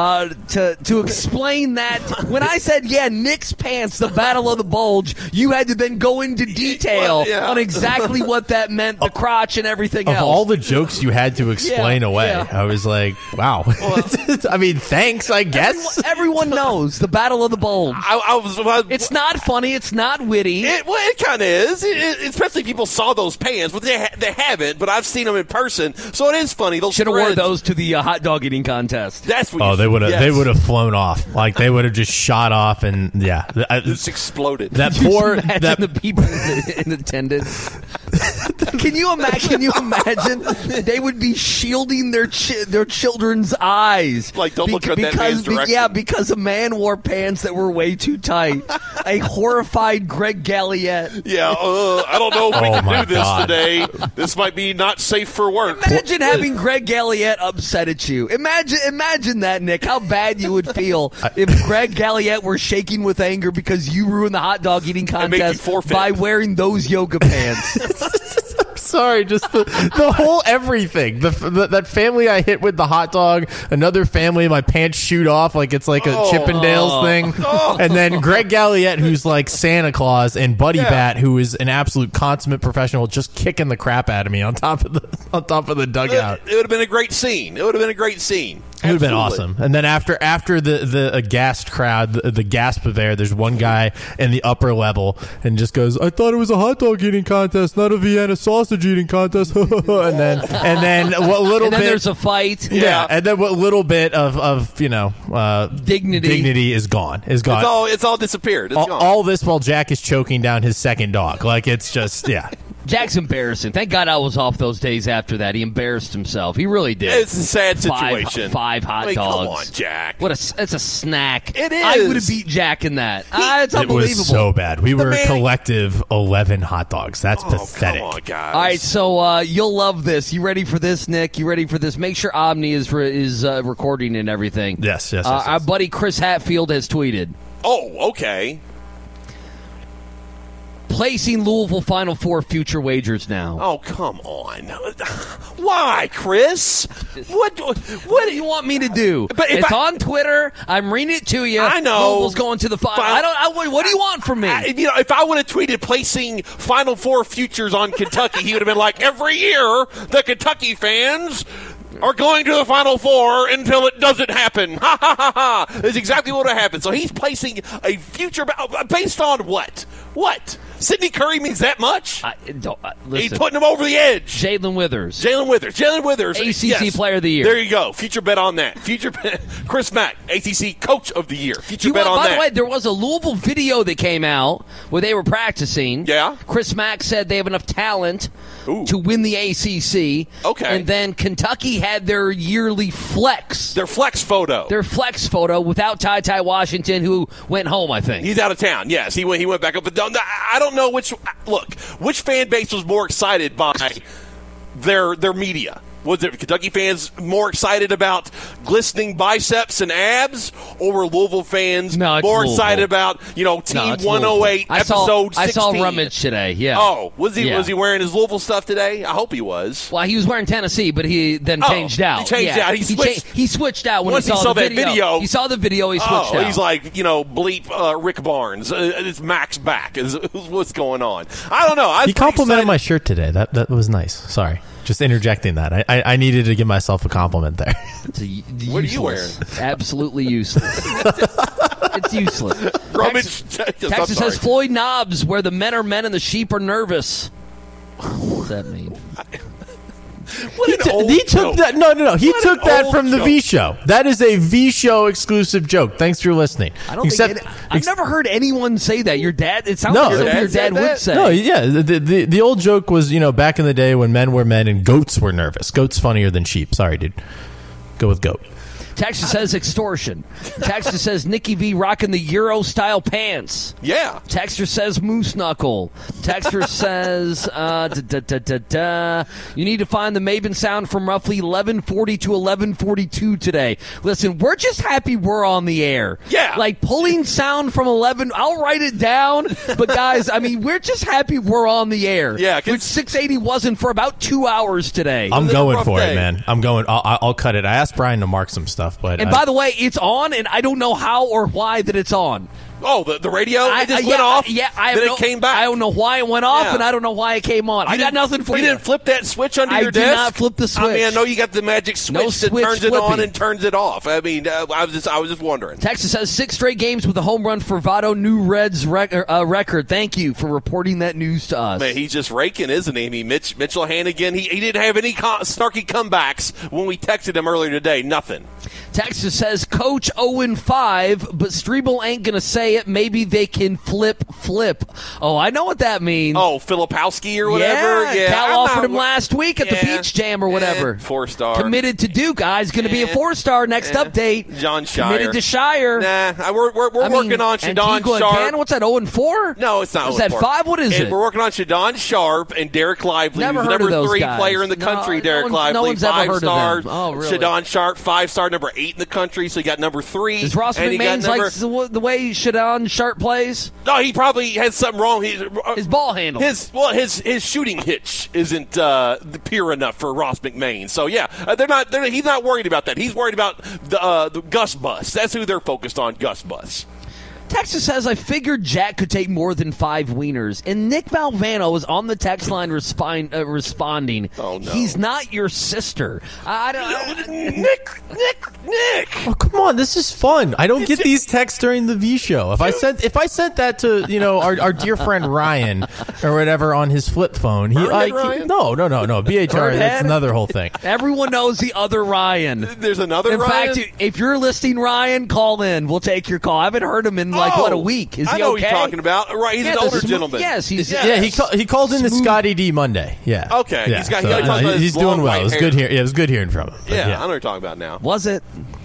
Speaker 8: to explain that? When I said, Nick's pants, the battle of the bulge, you had to then go into detail on exactly what that meant, the crotch and everything else.
Speaker 5: Of all the jokes you had to explain away, I was like, wow. I mean, thanks, I guess.
Speaker 8: Everyone knows the battle of the bulge. It's not funny. It's not witty.
Speaker 7: It kind of is, especially people saw those pants, but they haven't. But I've seen them in person, so it is funny.
Speaker 8: Should have worn those to the hot dog eating contest.
Speaker 7: That's what.
Speaker 5: They would have flown off. Like they would have just shot off and
Speaker 7: just exploded.
Speaker 8: The people in attendance. Can you imagine? They would be shielding their children's eyes.
Speaker 7: Like, don't look at that man's direction.
Speaker 8: Yeah, because a man wore pants that were way too tight. A horrified Greg Galliette.
Speaker 7: Yeah, I don't know if we can do this today. This might be not safe for work.
Speaker 8: Imagine having Greg Galliette upset at you. Imagine that, Nick. How bad you would feel if Greg Galliette were shaking with anger because you ruined the hot dog eating contest by wearing those yoga pants.
Speaker 5: Sorry, just the whole everything. That family I hit with the hot dog, another family, my pants shoot off like it's like a Chippendales thing. And then Greg Galliette, who's like Santa Claus, and Buddy Bat, who is an absolute consummate professional, just kicking the crap out of me on top of the dugout.
Speaker 7: It would have been a great scene. It would have been awesome.
Speaker 5: And then after the aghast crowd, the gasp of air, there's one guy in the upper level and just goes, "I thought it was a hot dog eating contest, not a Vienna sausage eating contest." and then what little
Speaker 8: and then
Speaker 5: bit
Speaker 8: there's a fight.
Speaker 5: Yeah. And then what little bit of dignity is gone.
Speaker 7: It's all disappeared. It's gone.
Speaker 5: All this while Jack is choking down his second dog. Like it's just
Speaker 8: Jack's embarrassing. Thank God I was off those days after that. He embarrassed himself. He really did.
Speaker 7: It's a sad situation.
Speaker 8: Five hot dogs.
Speaker 7: Come on, Jack.
Speaker 8: It's a snack.
Speaker 7: It is.
Speaker 8: I would have beat Jack in that. It's unbelievable.
Speaker 5: It was so bad. We were a collective 11 hot dogs. That's pathetic.
Speaker 7: Come on, guys.
Speaker 8: All right, so you'll love this. You ready for this, Nick? You ready for this? Make sure Omni is recording and everything.
Speaker 5: Yes.
Speaker 8: Our buddy Chris Hatfield has tweeted.
Speaker 7: Oh, okay.
Speaker 8: Placing Louisville Final Four future wagers now.
Speaker 7: Oh, come on. Why, Chris? What
Speaker 8: do you want me to do? But it's on Twitter. I'm reading it to you.
Speaker 7: I know.
Speaker 8: Louisville's going to the final. What do you want from me?
Speaker 7: If I would have tweeted placing Final Four futures on Kentucky, he would have been like, every year the Kentucky fans are going to the Final Four until it doesn't happen. Ha, ha, ha, ha. That's exactly what would have happened. So he's placing a future based on what? What? Sidney Curry means that much? He's putting him over the edge.
Speaker 8: Jalen Withers.
Speaker 7: ACC
Speaker 8: Player of the Year.
Speaker 7: There you go. Future bet on that. Chris Mack, ACC Coach of the Year. Future bet on that.
Speaker 8: By the way, there was a Louisville video that came out where they were practicing.
Speaker 7: Yeah.
Speaker 8: Chris Mack said they have enough talent to win the ACC.
Speaker 7: Okay.
Speaker 8: And then Kentucky had their yearly flex.
Speaker 7: Their flex photo
Speaker 8: without Ty Washington, who went home, I think.
Speaker 7: He's out of town, yes. He went back up. But I don't know which fan base was more excited by their media. Was it Kentucky fans more excited about glistening biceps and abs, or were Louisville fans more excited about Team 108 episode 16?
Speaker 8: I saw Rummage today. Yeah.
Speaker 7: Oh, was he wearing his Louisville stuff today? I hope he was.
Speaker 8: Well, he was wearing Tennessee, but he then changed out.
Speaker 7: He changed out.
Speaker 8: He switched out when
Speaker 7: once
Speaker 8: he saw the
Speaker 7: that video.
Speaker 8: He saw the video. He switched out.
Speaker 7: He's like bleep Rick Barnes. It's Max back. Is what's going on? I don't know.
Speaker 5: He complimented my shirt today. That was nice. Sorry. Just interjecting that. I needed to give myself a compliment there.
Speaker 7: What are you wearing?
Speaker 8: Absolutely useless. It's useless. Texas has Floyd Knobs, where the men are men and the sheep are nervous. What does that mean?
Speaker 5: He took that. No. He took that from the V Show. That is a V Show exclusive joke. Thanks for listening.
Speaker 8: I've never heard anyone say that. Your dad. It sounds like something your dad would say.
Speaker 5: No, yeah. The old joke was back in the day when men were men and goats were nervous. Goats funnier than sheep. Sorry, dude. Go with goat.
Speaker 8: Texter says extortion. Texter says Nikki V rocking the Euro-style pants.
Speaker 7: Yeah.
Speaker 8: Texter says moose knuckle. Texter says, you need to find the Maven sound from roughly 11:40 to 11:42 today. Listen, we're just happy we're on the air.
Speaker 7: Yeah.
Speaker 8: Like pulling sound from 11, I'll write it down. But guys, I mean, we're just happy we're on the air.
Speaker 7: Yeah.
Speaker 8: Which 680 wasn't for about 2 hours today.
Speaker 5: I'm going for it, man. I'm going. I'll cut it. I asked Brian to mark some stuff, but
Speaker 8: by the way, it's on, and I don't know how or why that it's on.
Speaker 7: Oh, the radio? It just went off?
Speaker 8: Yeah,
Speaker 7: it came back?
Speaker 8: I don't know why it went off, and I don't know why it came on. I got nothing for you.
Speaker 7: You didn't flip that switch under your desk?
Speaker 8: I did not flip the switch.
Speaker 7: I mean, I know you got the magic switch that turns it on and turns it off. I mean, I was just wondering.
Speaker 8: Texas has 6 straight games with a home run for Votto, new Reds record. Thank you for reporting that news to us.
Speaker 7: Man, he's just raking, isn't he? I mean, Mitchell Hannigan, he didn't have any snarky comebacks when we texted him earlier today. Nothing.
Speaker 8: Texas says Coach 0-5, but Strebel ain't going to say it. Maybe they can flip. Oh, I know what that means.
Speaker 7: Oh, Filipowski or whatever?
Speaker 8: Yeah, Cal offered him last week at the Beach Jam or whatever.
Speaker 7: 4-star.
Speaker 8: Committed to Duke, guys. Going to be a 4-star next update.
Speaker 7: John Shire.
Speaker 8: Committed to Shire.
Speaker 7: Nah, we're working on Shadon Sharp.
Speaker 8: Again? What's that, 0-4?
Speaker 7: No, it's not 0-4.
Speaker 8: Is that 5? What is it?
Speaker 7: We're working on Shadon Sharp and Derek Lively, who's the number 3 player in the country. Derek Lively,
Speaker 8: no one's ever heard
Speaker 7: 5-star.
Speaker 8: of them. Oh, really?
Speaker 7: Shadon Sharp, 5-star, number 8 in the country. So you got number 3.
Speaker 8: Does Ross McMahon like the way Shadon Sharp plays?
Speaker 7: No, he probably has something wrong.
Speaker 8: His ball handle.
Speaker 7: His shooting hitch isn't pure enough for Ross McMahon. So yeah, he's not worried about that. He's worried about the Gus Bus. That's who they're focused on, Gus Bus.
Speaker 8: Texas says, I figured Jack could take more than 5 wieners. And Nick Valvano is on the text line responding.
Speaker 7: Oh, no.
Speaker 8: He's not your sister.
Speaker 7: Nick.
Speaker 5: Oh, come on. This is fun. I don't get these texts during the V show. If I sent that to, our dear friend Ryan or whatever on his flip phone,
Speaker 7: No.
Speaker 5: BHR, that's another whole thing.
Speaker 8: Everyone knows the other Ryan.
Speaker 7: There's another Ryan?
Speaker 8: In fact, if you're listening, Ryan, call in. We'll take your call. I haven't heard him in a week. Is he
Speaker 7: I know
Speaker 8: okay?
Speaker 7: what you're talking about. Right, he's an older gentleman.
Speaker 8: Yes, he's
Speaker 5: he called in the Scotty D Monday. Yeah.
Speaker 7: Okay.
Speaker 5: Yeah. He's doing well. It was good hearing. It was good hearing from him.
Speaker 7: Yeah, I know what you're talking about now.
Speaker 8: Was it?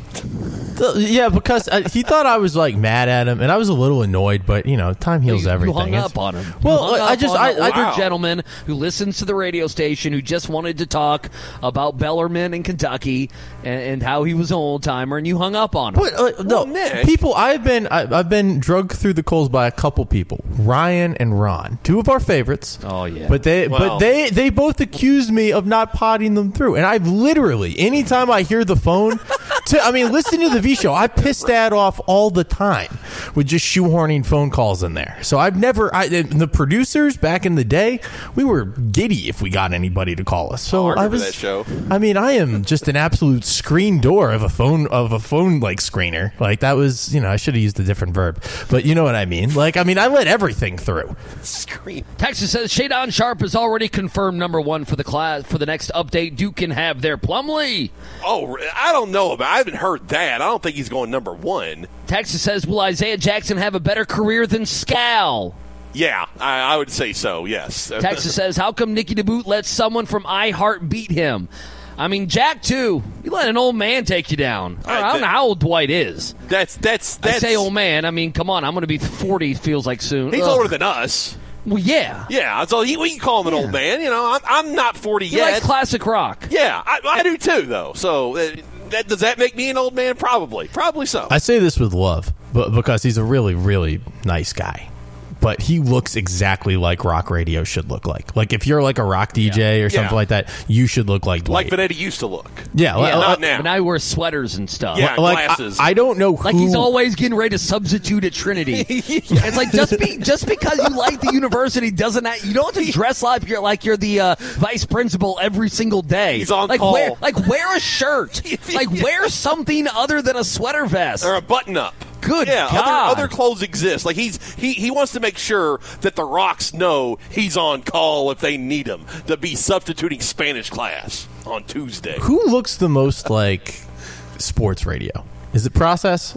Speaker 5: Yeah, because he thought I was like mad at him, and I was a little annoyed. But time heals everything.
Speaker 8: You hung up on him.
Speaker 5: Well, I
Speaker 8: older gentleman who listens to the radio station who just wanted to talk about Bellarmine in Kentucky and how he was an old timer, and you hung up on him.
Speaker 5: No,
Speaker 7: Nick.
Speaker 5: people. I've been drugged through the coals by a couple people, Ryan and Ron, 2 of our favorites.
Speaker 8: Oh yeah,
Speaker 5: but they both accused me of not potting them through, and I've literally anytime I hear the phone, listen to the V show. I piss Dad off all the time with just shoehorning phone calls in there. So I've never. The producers back in the day, we were giddy if we got anybody to call us. So
Speaker 7: I remember that show.
Speaker 5: I am just an absolute screen door of a phone like screener. Like that was, I should have used a different verb, but you know what I mean. Like I let everything through.
Speaker 7: Screen.
Speaker 8: Texas says Shadon Sharp is already confirmed number 1 for the class for the next update. Duke can have their Plumlee.
Speaker 7: Oh, I don't know about. I haven't heard that. I don't think he's going number 1.
Speaker 8: Texas says, will Isaiah Jackson have a better career than Scal?
Speaker 7: Yeah, I would say so, yes.
Speaker 8: Texas says, how come Nicky DeBoot lets someone from iHeart beat him? Jack, too. You let an old man take you down. I don't know how old Dwight is.
Speaker 7: That's
Speaker 8: I say old man. Come on. I'm going to be 40, feels like soon.
Speaker 7: He's older than us.
Speaker 8: Well, yeah.
Speaker 7: Yeah, so we can call him an old man. I'm not 40
Speaker 8: he
Speaker 7: yet.
Speaker 8: He likes classic rock.
Speaker 7: Yeah, I do, too, though. So does that make me an old man? Probably so.
Speaker 5: I say this with love, but because he's a really, really nice guy. But he looks exactly like rock radio should look like. Like if you're like a rock DJ or something like that, you should look like Dwight.
Speaker 7: Like Benetti used to look.
Speaker 5: Yeah,
Speaker 7: not now.
Speaker 8: But now he wears sweaters and stuff.
Speaker 7: Yeah, glasses.
Speaker 5: I don't know who.
Speaker 8: Like he's always getting ready to substitute at Trinity. It's like just because you like the university doesn't you don't have to dress like you're the vice principal every single day.
Speaker 7: He's on call.
Speaker 8: Wear a shirt. Wear something other than a sweater vest
Speaker 7: or a button up.
Speaker 8: Good
Speaker 7: God. Other clothes exist. Like he wants to make sure that the Rocks know he's on call if they need him to be substituting Spanish class on Tuesday.
Speaker 5: Who looks the most like sports radio? Is it Process?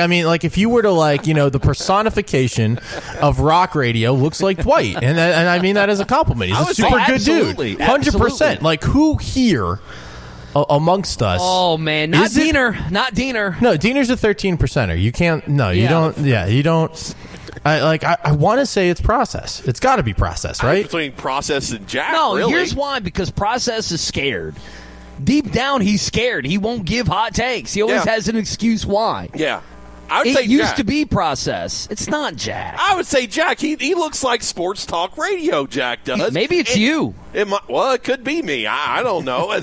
Speaker 5: If you were to the personification of rock radio looks like Dwight, and I mean that as a compliment. He's a super good dude, 100%. Like who here? amongst us.
Speaker 8: Oh man, not Diener. Not Diener.
Speaker 5: No, Diener's a 13%er. You can't. No, you don't. Yeah, you don't. I want to say it's process. It's got to be process, right?
Speaker 7: Between process and Jack.
Speaker 8: No,
Speaker 7: really.
Speaker 8: Here's why. Because process is scared. Deep down, he's scared. He won't give hot takes. He always has an excuse why.
Speaker 7: Yeah. I would
Speaker 8: it
Speaker 7: say
Speaker 8: used
Speaker 7: Jack.
Speaker 8: to be process. It's not Jack.
Speaker 7: I would say Jack. He looks like sports talk radio. Jack does.
Speaker 8: Maybe it's you.
Speaker 7: It could be me. I don't know.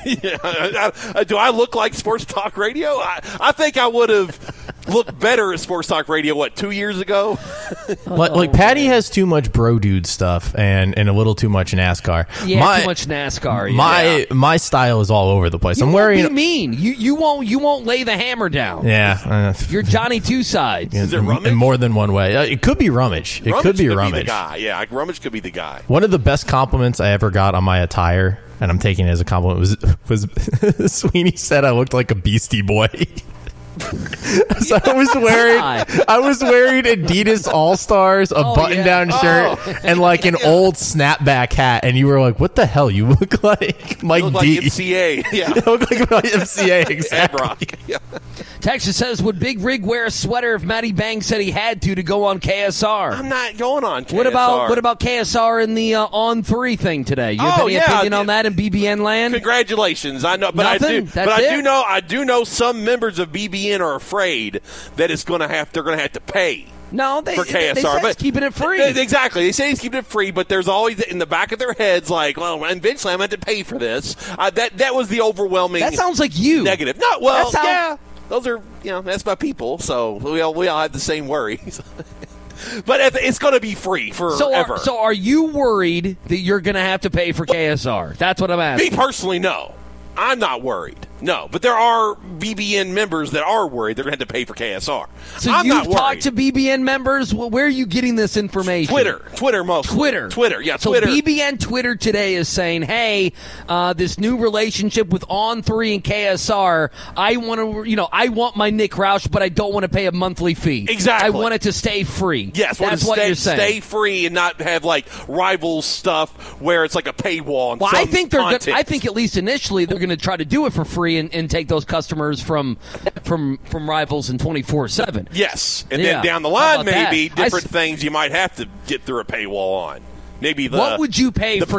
Speaker 7: Do I look like sports talk radio? I think I would have looked better at sports talk radio. 2 years ago?
Speaker 5: Like Patty has too much bro dude stuff and a little too much NASCAR.
Speaker 8: Yeah, too much NASCAR.
Speaker 5: My style is all over the place.
Speaker 8: I'm wearing. Be mean. You won't lay the hammer down.
Speaker 5: Yeah.
Speaker 8: You're Johnny Two Sides.
Speaker 7: Is it Rummage?
Speaker 5: In more than one way. It could be Rummage. It could be Rummage.
Speaker 7: Be the guy. Yeah, Rummage could be the guy.
Speaker 5: One of the best compliments I ever got on my attire, and I'm taking it as a compliment, was Sweeney said I looked like a Beastie Boy. So I was wearing Adidas All Stars, a button-down shirt, and like an old snapback hat, and you were like, "What the hell? You look like Mike
Speaker 7: you look
Speaker 5: D."
Speaker 7: Like MCA, yeah.
Speaker 5: You look like MCA, exactly.
Speaker 7: Yeah.
Speaker 8: Texas says, "Would Big Rig wear a sweater if Matty Bang said he had to go on KSR?"
Speaker 7: I'm not going on KSR.
Speaker 8: What about KSR in the On 3 thing today? You have any opinion on that in BBN land?
Speaker 7: Congratulations, I know, but
Speaker 8: Nothing?
Speaker 7: I do know some members of BBN are afraid that they're going to have to pay.
Speaker 8: No,
Speaker 7: for KSR,
Speaker 8: they say
Speaker 7: but
Speaker 8: he's keeping it free.
Speaker 7: Exactly, they say he's keeping it free, but there's always in the back of their heads like, well, eventually I'm going to have to pay for this. That was the overwhelming.
Speaker 8: That sounds like you.
Speaker 7: Negative. No, well, yeah, those are that's my people, so we all have the same worries. But it's going to be free forever.
Speaker 8: So are you worried that you're going to have to pay for KSR? That's what I'm asking.
Speaker 7: Me personally, no. I'm not worried. No, but there are BBN members that are worried they're going to have to pay for KSR.
Speaker 8: So you've talked to BBN members? Where are you getting this information?
Speaker 7: Twitter mostly. Twitter, yeah,
Speaker 8: so
Speaker 7: Twitter.
Speaker 8: BBN Twitter today is saying, hey, this new relationship with On 3 and KSR, I want my Nick Roush, but I don't want to pay a monthly fee.
Speaker 7: Exactly.
Speaker 8: I want it to stay free.
Speaker 7: Yes,
Speaker 8: that's what you're saying.
Speaker 7: Stay free and not have like Rivals stuff where it's like a paywall.
Speaker 8: Well, I think I think at least initially they're going to try to do it for free and take those customers from Rivals and 24/7.
Speaker 7: Yes, and then down the line maybe different things you might have to get through a paywall on. Maybe
Speaker 8: what would you pay for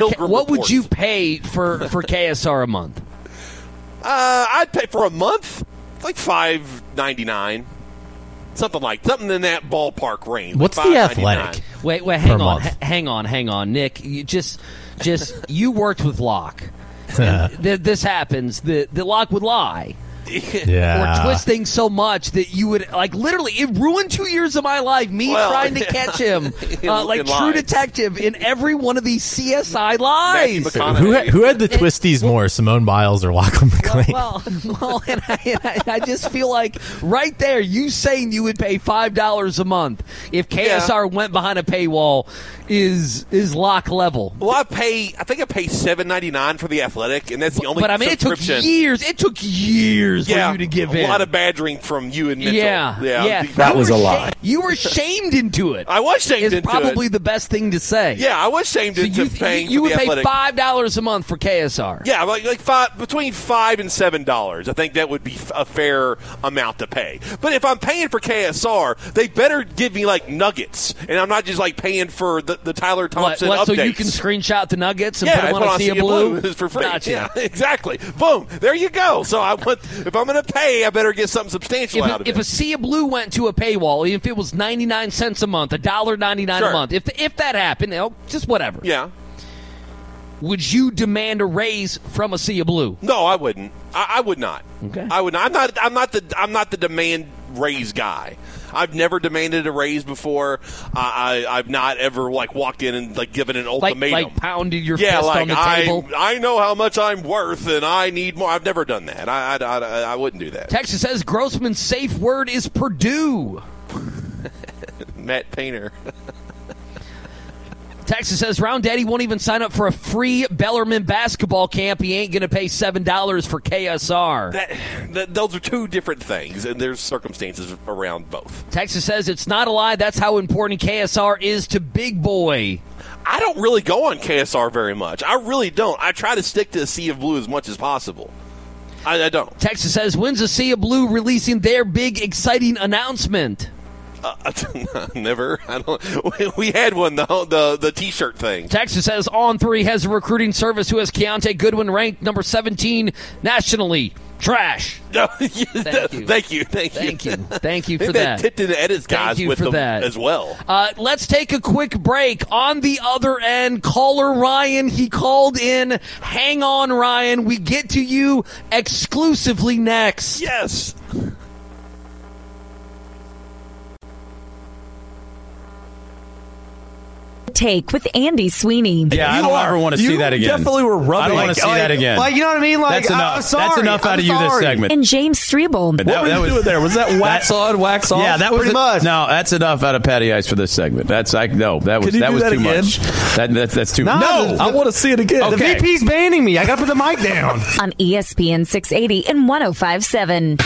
Speaker 8: KSR a month?
Speaker 7: I'd pay for a month like $5.99. Something in that ballpark range.
Speaker 5: What's the Athletic?
Speaker 8: Wait, hang on, Nick. You just you worked with Locke. This happens. The Locke would lie.
Speaker 5: Yeah.
Speaker 8: Or twist things so much that you would literally it ruined 2 years of my life. Trying to catch him like True Detective in every one of these CSI lies.
Speaker 5: Who had the twisties more, Simone Biles or Lachlan McLean?
Speaker 8: Well, and I just feel like right there, you saying you would pay $5 a month if KSR went behind a paywall is lock level.
Speaker 7: Well, I think I pay $7.99 for the Athletic, and that's the only.
Speaker 8: But I mean, it took years. It took years for you to give in.
Speaker 7: A lot of badgering from you and Mitchell.
Speaker 8: Yeah.
Speaker 6: That was a lie.
Speaker 8: You were shamed into it.
Speaker 7: I was shamed into it.
Speaker 8: It's probably the best thing to say.
Speaker 7: Yeah, I was shamed into paying.
Speaker 8: You
Speaker 7: for
Speaker 8: would
Speaker 7: the
Speaker 8: pay
Speaker 7: Athletic.
Speaker 8: $5 a month for KSR.
Speaker 7: Yeah, like between $5 and $7. I think that would be a fair amount to pay. But if I'm paying for KSR, they better give me like nuggets, and I'm not just like paying for the Tyler Thompson updates.
Speaker 8: So you can screenshot the nuggets and put them on a Sea Blue?
Speaker 7: For free.
Speaker 8: Gotcha.
Speaker 7: Yeah, exactly. Boom. There you go. So if I'm going to pay, I better get something substantial out of it.
Speaker 8: If a Sea Blue went to a paywall, if it was 99 cents a month, $1.99 a month, if that happened, just whatever.
Speaker 7: Yeah.
Speaker 8: Would you demand a raise from a Sea Blue?
Speaker 7: No, I wouldn't. I would not.
Speaker 8: Okay.
Speaker 7: I would not. I'm not the demand raise guy. I've never demanded a raise before. I've not ever walked in and given an ultimatum.
Speaker 8: Like pounded your fist on the table.
Speaker 7: I know how much I'm worth and I need more. I've never done that. I wouldn't do that.
Speaker 8: Texas says Grossman's safe word is Purdue.
Speaker 7: Matt Painter.
Speaker 8: Texas says Round Daddy won't even sign up for a free Bellarmine basketball camp. He ain't going to pay $7 for KSR.
Speaker 7: Those are two different things, and there's circumstances around both.
Speaker 8: Texas says it's not a lie. That's how important KSR is to Big Boy.
Speaker 7: I don't really go on KSR very much. I really don't. I try to stick to the Sea of Blue as much as possible. I don't.
Speaker 8: Texas says, when's the Sea of Blue releasing their big, exciting announcement?
Speaker 7: Never. I don't. We had one, the T-shirt thing.
Speaker 8: Texas says On3 has a recruiting service who has Keontae Goodwin ranked number 17 nationally. Trash.
Speaker 7: Thank you
Speaker 8: for that.
Speaker 7: Tipped into Edits guys with them
Speaker 8: that
Speaker 7: as well.
Speaker 8: Let's take a quick break. On the other end, caller Ryan, he called in. Hang on, Ryan. We get to you exclusively next.
Speaker 7: Yes.
Speaker 2: Take with Andy Sweeney.
Speaker 6: Yeah, I don't ever want to see that again.
Speaker 1: Definitely were rubbing.
Speaker 6: I don't want to see that again.
Speaker 1: Like, you know what I mean? Like,
Speaker 6: that's enough. That's enough out of you this segment.
Speaker 2: And James Strebel.
Speaker 1: What were you doing there? Was that wax on, wax off?
Speaker 6: Yeah, that was
Speaker 1: pretty much.
Speaker 6: No, that's enough out of Patty Ice for this segment. That was too much. That's too much.
Speaker 1: No, I want to see it again.
Speaker 6: Okay.
Speaker 1: The VP's banning me. I got to put the mic down.
Speaker 2: On ESPN 680 and 105.7.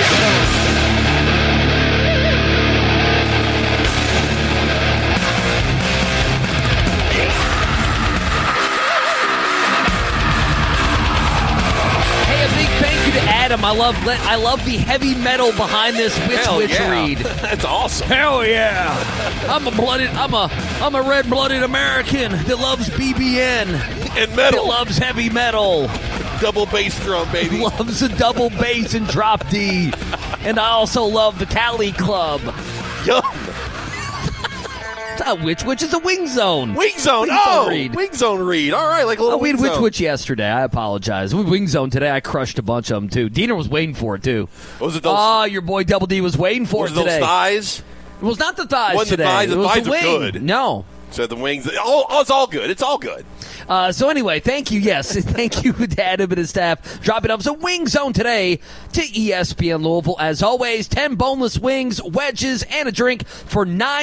Speaker 8: I love the heavy metal behind this Witch read.
Speaker 7: That's awesome.
Speaker 8: Hell yeah! I'm a red-blooded American that loves BBN
Speaker 7: and metal.
Speaker 8: That loves heavy metal.
Speaker 7: Double bass drum, baby.
Speaker 8: Loves a double bass and drop D. And I also love the Cali Club.
Speaker 7: Yum.
Speaker 8: Which is a Wing Zone.
Speaker 7: Wing Zone. Wing Zone read. All right, like a little Wing Zone.
Speaker 8: Which yesterday. I apologize. Wing Zone today. I crushed a bunch of them too. Diener was waiting for it too.
Speaker 7: Was it those?
Speaker 8: Your boy Double D was waiting for it today.
Speaker 7: Those thighs?
Speaker 8: It was not the thighs
Speaker 7: wasn't
Speaker 8: today.
Speaker 7: The thighs are good.
Speaker 8: No.
Speaker 7: So the wings. Oh, it's all good. It's all good.
Speaker 8: So anyway, thank you. Yes, thank you to Adam and his staff. Dropping up. So Wing Zone today to ESPN Louisville. As always, 10 boneless wings, wedges, and a drink for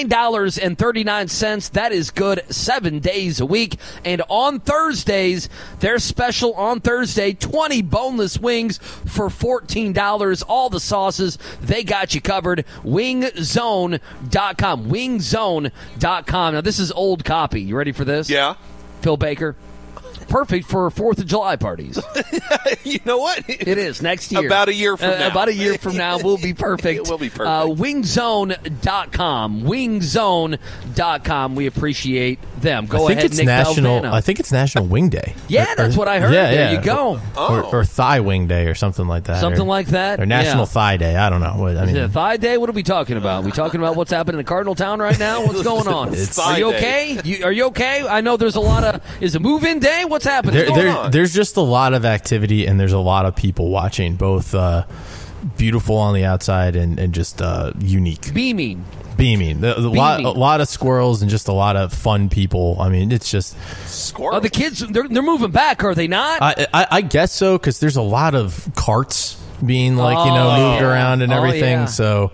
Speaker 8: $9.39. That is good 7 days a week. And on Thursdays, they're special on Thursday, 20 boneless wings for $14. All the sauces, they got you covered. Wingzone.com. Wingzone.com. Now, this is old copy. You ready for this?
Speaker 7: Yeah.
Speaker 8: Phil Baker. Perfect for 4th of July parties.
Speaker 7: You know what?
Speaker 8: It is next year.
Speaker 7: About a year from now.
Speaker 8: About a year from now will be perfect.
Speaker 7: It will be perfect.
Speaker 8: Wingzone.com. Wingzone.com. We appreciate them. Go ahead, Nick Belvano.
Speaker 5: I think it's National Wing Day.
Speaker 8: Yeah, that's what I heard.
Speaker 5: Yeah,
Speaker 8: there you go.
Speaker 5: Or Thigh Wing Day or something like that.
Speaker 8: Something like that.
Speaker 5: Or National Thigh Day. I don't know.
Speaker 8: Is it Thigh Day? What are we talking about? Are we talking about what's happening in Cardinal Town right now? What's going on? Are you okay? Are you okay? I know there's a lot of... Is it move-in day? What's happening?
Speaker 5: There's just a lot of activity, and there's a lot of people watching, both beautiful on the outside and just unique.
Speaker 8: Beaming.
Speaker 5: A lot of squirrels and just a lot of fun people. I mean, it's just
Speaker 7: squirrels.
Speaker 8: The kids, they're moving back, are they not?
Speaker 5: I guess so, because there's a lot of carts being moved around and everything. Yeah. So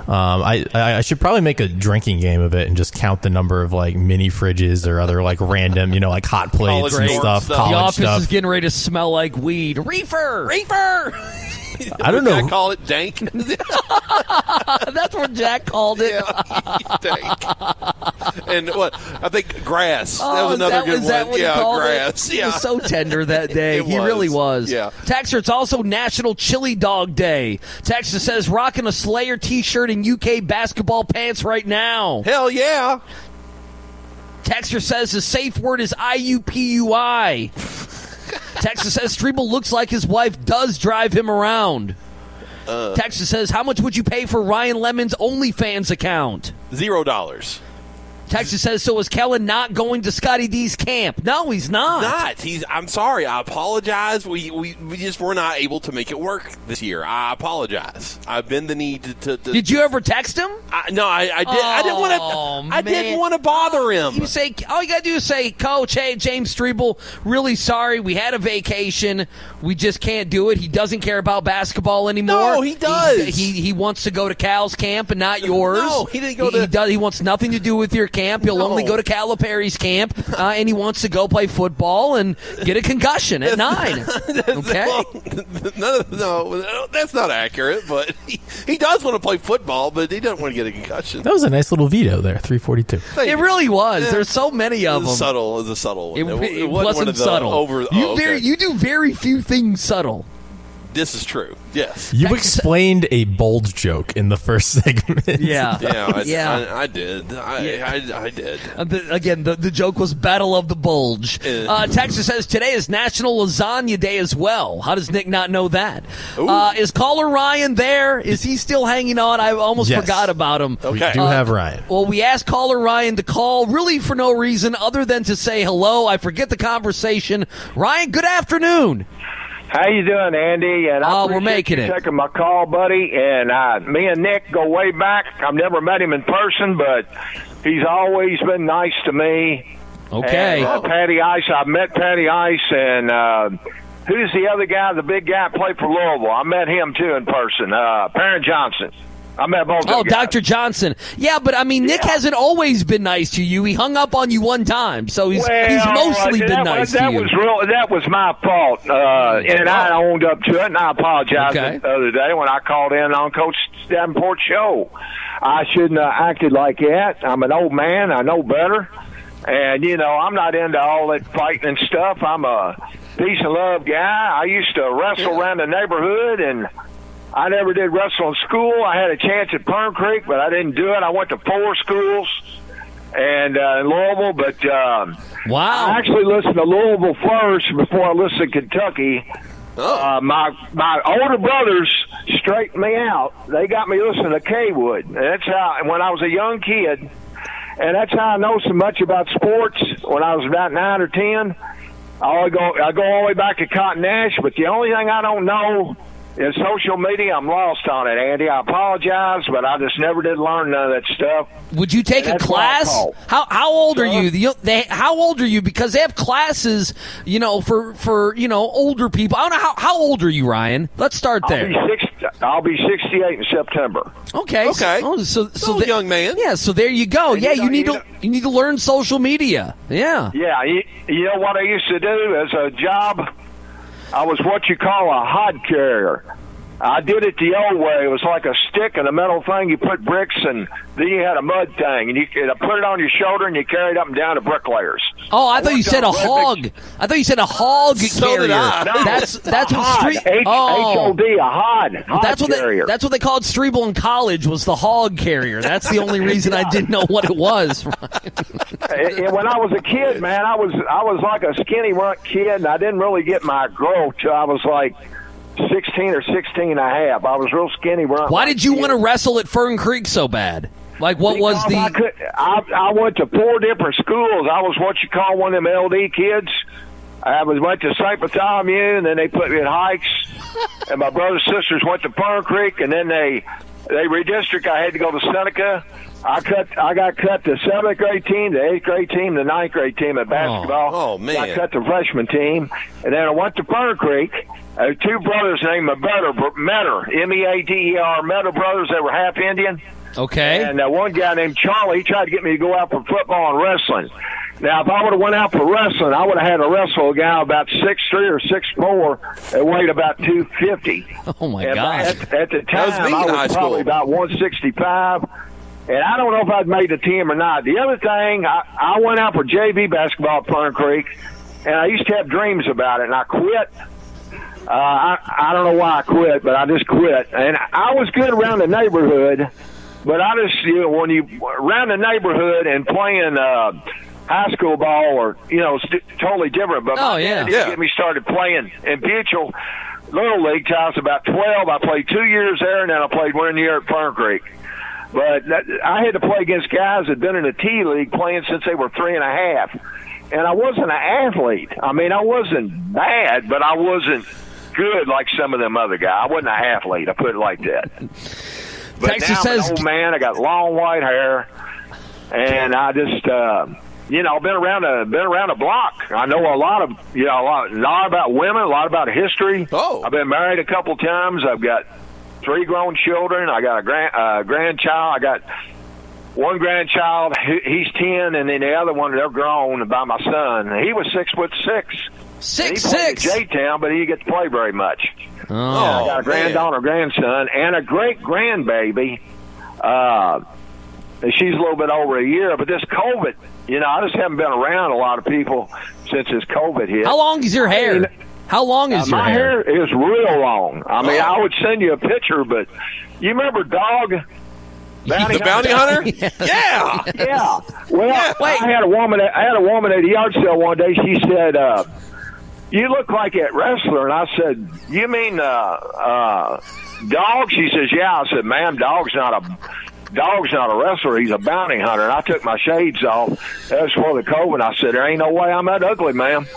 Speaker 5: I should probably make a drinking game of it and just count the number of like mini fridges or other like random like hot plates and stuff.
Speaker 8: The office is getting ready to smell like weed. Reefer.
Speaker 7: I
Speaker 8: don't know.
Speaker 7: Jack call it dank.
Speaker 8: That's what Jack called it.
Speaker 7: Yeah, dank. And what? I think grass.
Speaker 8: Oh,
Speaker 7: that was another good one.
Speaker 8: That what he called
Speaker 7: grass.
Speaker 8: It? He was so tender that day. He really was.
Speaker 7: Yeah.
Speaker 8: Texter, it's also National Chili Dog Day. Texter says rocking a Slayer t-shirt and UK basketball pants right now.
Speaker 7: Hell yeah.
Speaker 8: Texter says the safe word is IUPUI. Texas says Strebel looks like his wife does drive him around. Texas says, how much would you pay for Ryan Lemon's OnlyFans account?
Speaker 7: $0.
Speaker 8: Texas says, so is Kellen not going to Scotty D's camp? No, he's not.
Speaker 7: I'm sorry. I apologize. We just were not able to make it work this year. I apologize. I've been the need to
Speaker 8: Did you ever text him?
Speaker 7: No, I did. I didn't want to. I didn't want to bother him.
Speaker 8: You say all you gotta do is say, Coach, hey, James Strebel, really sorry. We had a vacation. We just can't do it. He doesn't care about basketball anymore.
Speaker 7: No, he does.
Speaker 8: He wants to go to Cal's camp and not yours.
Speaker 7: No, he didn't go
Speaker 8: He wants nothing to do with your camp. He'll only go to Calipari's camp, and he wants to go play football and get a concussion at 9. Okay?
Speaker 7: No, that's not accurate, but he does want to play football, but he doesn't want to get a concussion.
Speaker 5: That was a nice little veto there, 342.
Speaker 8: It really was. Yeah. There's so many of them.
Speaker 7: It was a subtle one.
Speaker 8: It wasn't subtle. You do very few things subtle.
Speaker 7: This is true. Yes.
Speaker 5: You explained a bulge joke in the first segment.
Speaker 8: Yeah.
Speaker 7: I did. I did.
Speaker 8: Again, the joke was Battle of the Bulge. Texas says today is National Lasagna Day as well. How does Nick not know that? Is caller Ryan there? Is he still hanging on? I almost forgot about him.
Speaker 5: Okay. We do have Ryan.
Speaker 8: Well, we asked caller Ryan to call really for no reason other than to say hello. I forget the conversation. Ryan, good afternoon.
Speaker 9: How you doing, Andy? And I
Speaker 8: we're making it.
Speaker 9: Taking my call, buddy. And me and Nick go way back. I've never met him in person, but he's always been nice to me.
Speaker 8: Okay.
Speaker 9: And, Patty Ice. I've met Patty Ice, and who's the other guy? The big guy played for Louisville. I met him too in person. Perrin Johnson. I met both.
Speaker 8: Oh, Dr. Johnson. Yeah, but I mean, Nick hasn't always been nice to you. He hung up on you one time, so he's mostly been nice to you.
Speaker 9: That was my fault, and I owned up to it, and I apologized the other day when I called in on Coach Davenport's show. I shouldn't have acted like that. I'm an old man. I know better, and I'm not into all that fighting and stuff. I'm a peace and love guy. I used to wrestle around the neighborhood, and I never did wrestle in school. I had a chance at Fern Creek, but I didn't do it. I went to 4 schools and in Louisville, but
Speaker 8: wow.
Speaker 9: I actually listened to Louisville first before I listened to Kentucky. My older brothers straightened me out. They got me listening to Kaywood. And that's how, when I was a young kid, and that's how I know so much about sports. When I was about 9 or 10, I go all the way back to Cotton Nash, but the only thing I don't know in social media, I'm lost on it, Andy. I apologize, but I just never did learn none of that stuff.
Speaker 8: Would you take a class? How old are you? How old are you? Because they have classes, for older people. I don't know how old are you, Ryan? Let's start there.
Speaker 9: I'll be 68 in September.
Speaker 8: Okay. So
Speaker 7: young man.
Speaker 8: Yeah. So there you go. Yeah. You need to learn social media. Yeah.
Speaker 9: Yeah. You know what I used to do as a job? I was what you call a hod carrier. I did it the old way. It was like a stick and a metal thing. You put bricks, and then you had a mud thing, and you put it on your shoulder, and you carry it up and down to bricklayers.
Speaker 8: Oh, I thought you said a hog. I thought you said a hog carrier. That's what street.
Speaker 9: H-O-D, a hod carrier.
Speaker 8: That's what they called Strebel in college, was the hog carrier. That's the only reason I didn't know what it was.
Speaker 9: When I was a kid, man, I was like a skinny runt kid, and I didn't really get my growth till I was like 16 or 16 and a half. I was real skinny.
Speaker 8: Why did you want to wrestle at Fern Creek so bad? Like, what was the...
Speaker 9: I went to 4 different schools. I was what you call one of them LD kids. I went to St. Bartholomew, and then they put me in Hikes. And my brothers and sisters went to Fern Creek, and then they redistricted. I had to go to Seneca. I got cut the 7th grade team, the 8th grade team, the 9th grade team at basketball.
Speaker 7: Oh man!
Speaker 9: I cut the freshman team, and then I went to Fern Creek. 2 brothers named Metter, M-E-A-D-E-R, Metter brothers. They were half Indian.
Speaker 8: Okay.
Speaker 9: And one guy named Charlie, he tried to get me to go out for football and wrestling. Now, if I would have went out for wrestling, I would have had to wrestle a guy about 6'3" or 6'4" that weighed about 250.
Speaker 8: Oh my God!
Speaker 9: At the time, I was probably about 165. And I don't know if I'd made the team or not. The other thing, I went out for JV basketball at Fern Creek, and I used to have dreams about it, and I quit. I don't know why I quit, but I just quit. And I was good around the neighborhood, but I just, when you around the neighborhood and playing high school ball, or it's totally different. But my dad didn't get me started playing in Butyl Little League till I was about 12. I played 2 years there, and then I played 1 year at Fern Creek. But I had to play against guys that had been in the T League playing since they were 3 and a half. And I wasn't an athlete. I mean, I wasn't bad, but I wasn't good like some of them other guys. I wasn't an athlete. I put it like that. But
Speaker 8: Texas
Speaker 9: now
Speaker 8: says,
Speaker 9: I'm an old man. I got long white hair, and I just, I've been around a block. I know a lot about women, a lot about history.
Speaker 7: Oh,
Speaker 9: I've been married a couple times. I've got 3 grown children. I got a grandchild. I got one grandchild. He's 10, and then the other one, they're grown by my son. He was 6'6".
Speaker 8: 6'6".
Speaker 9: J-Town, but he didn't get to play very much.
Speaker 8: Oh,
Speaker 9: I got a granddaughter, grandson, and a great grandbaby. She's a little bit over a year, but this COVID, I just haven't been around a lot of people since this COVID hit.
Speaker 8: How long is your hair? How long is your
Speaker 9: my hair? Is real long. I mean, I would send you a picture, but you remember Dog?
Speaker 7: The bounty hunter? Yeah.
Speaker 9: Yeah. Well, I had a woman at the yard sale one day. She said, "You look like that wrestler." And I said, "You mean Dog?" She says, "Yeah." I said, "Ma'am, Dog's not a wrestler. He's a bounty hunter." And I took my shades off. That was for the COVID. I said, "There ain't no way I'm that ugly, ma'am."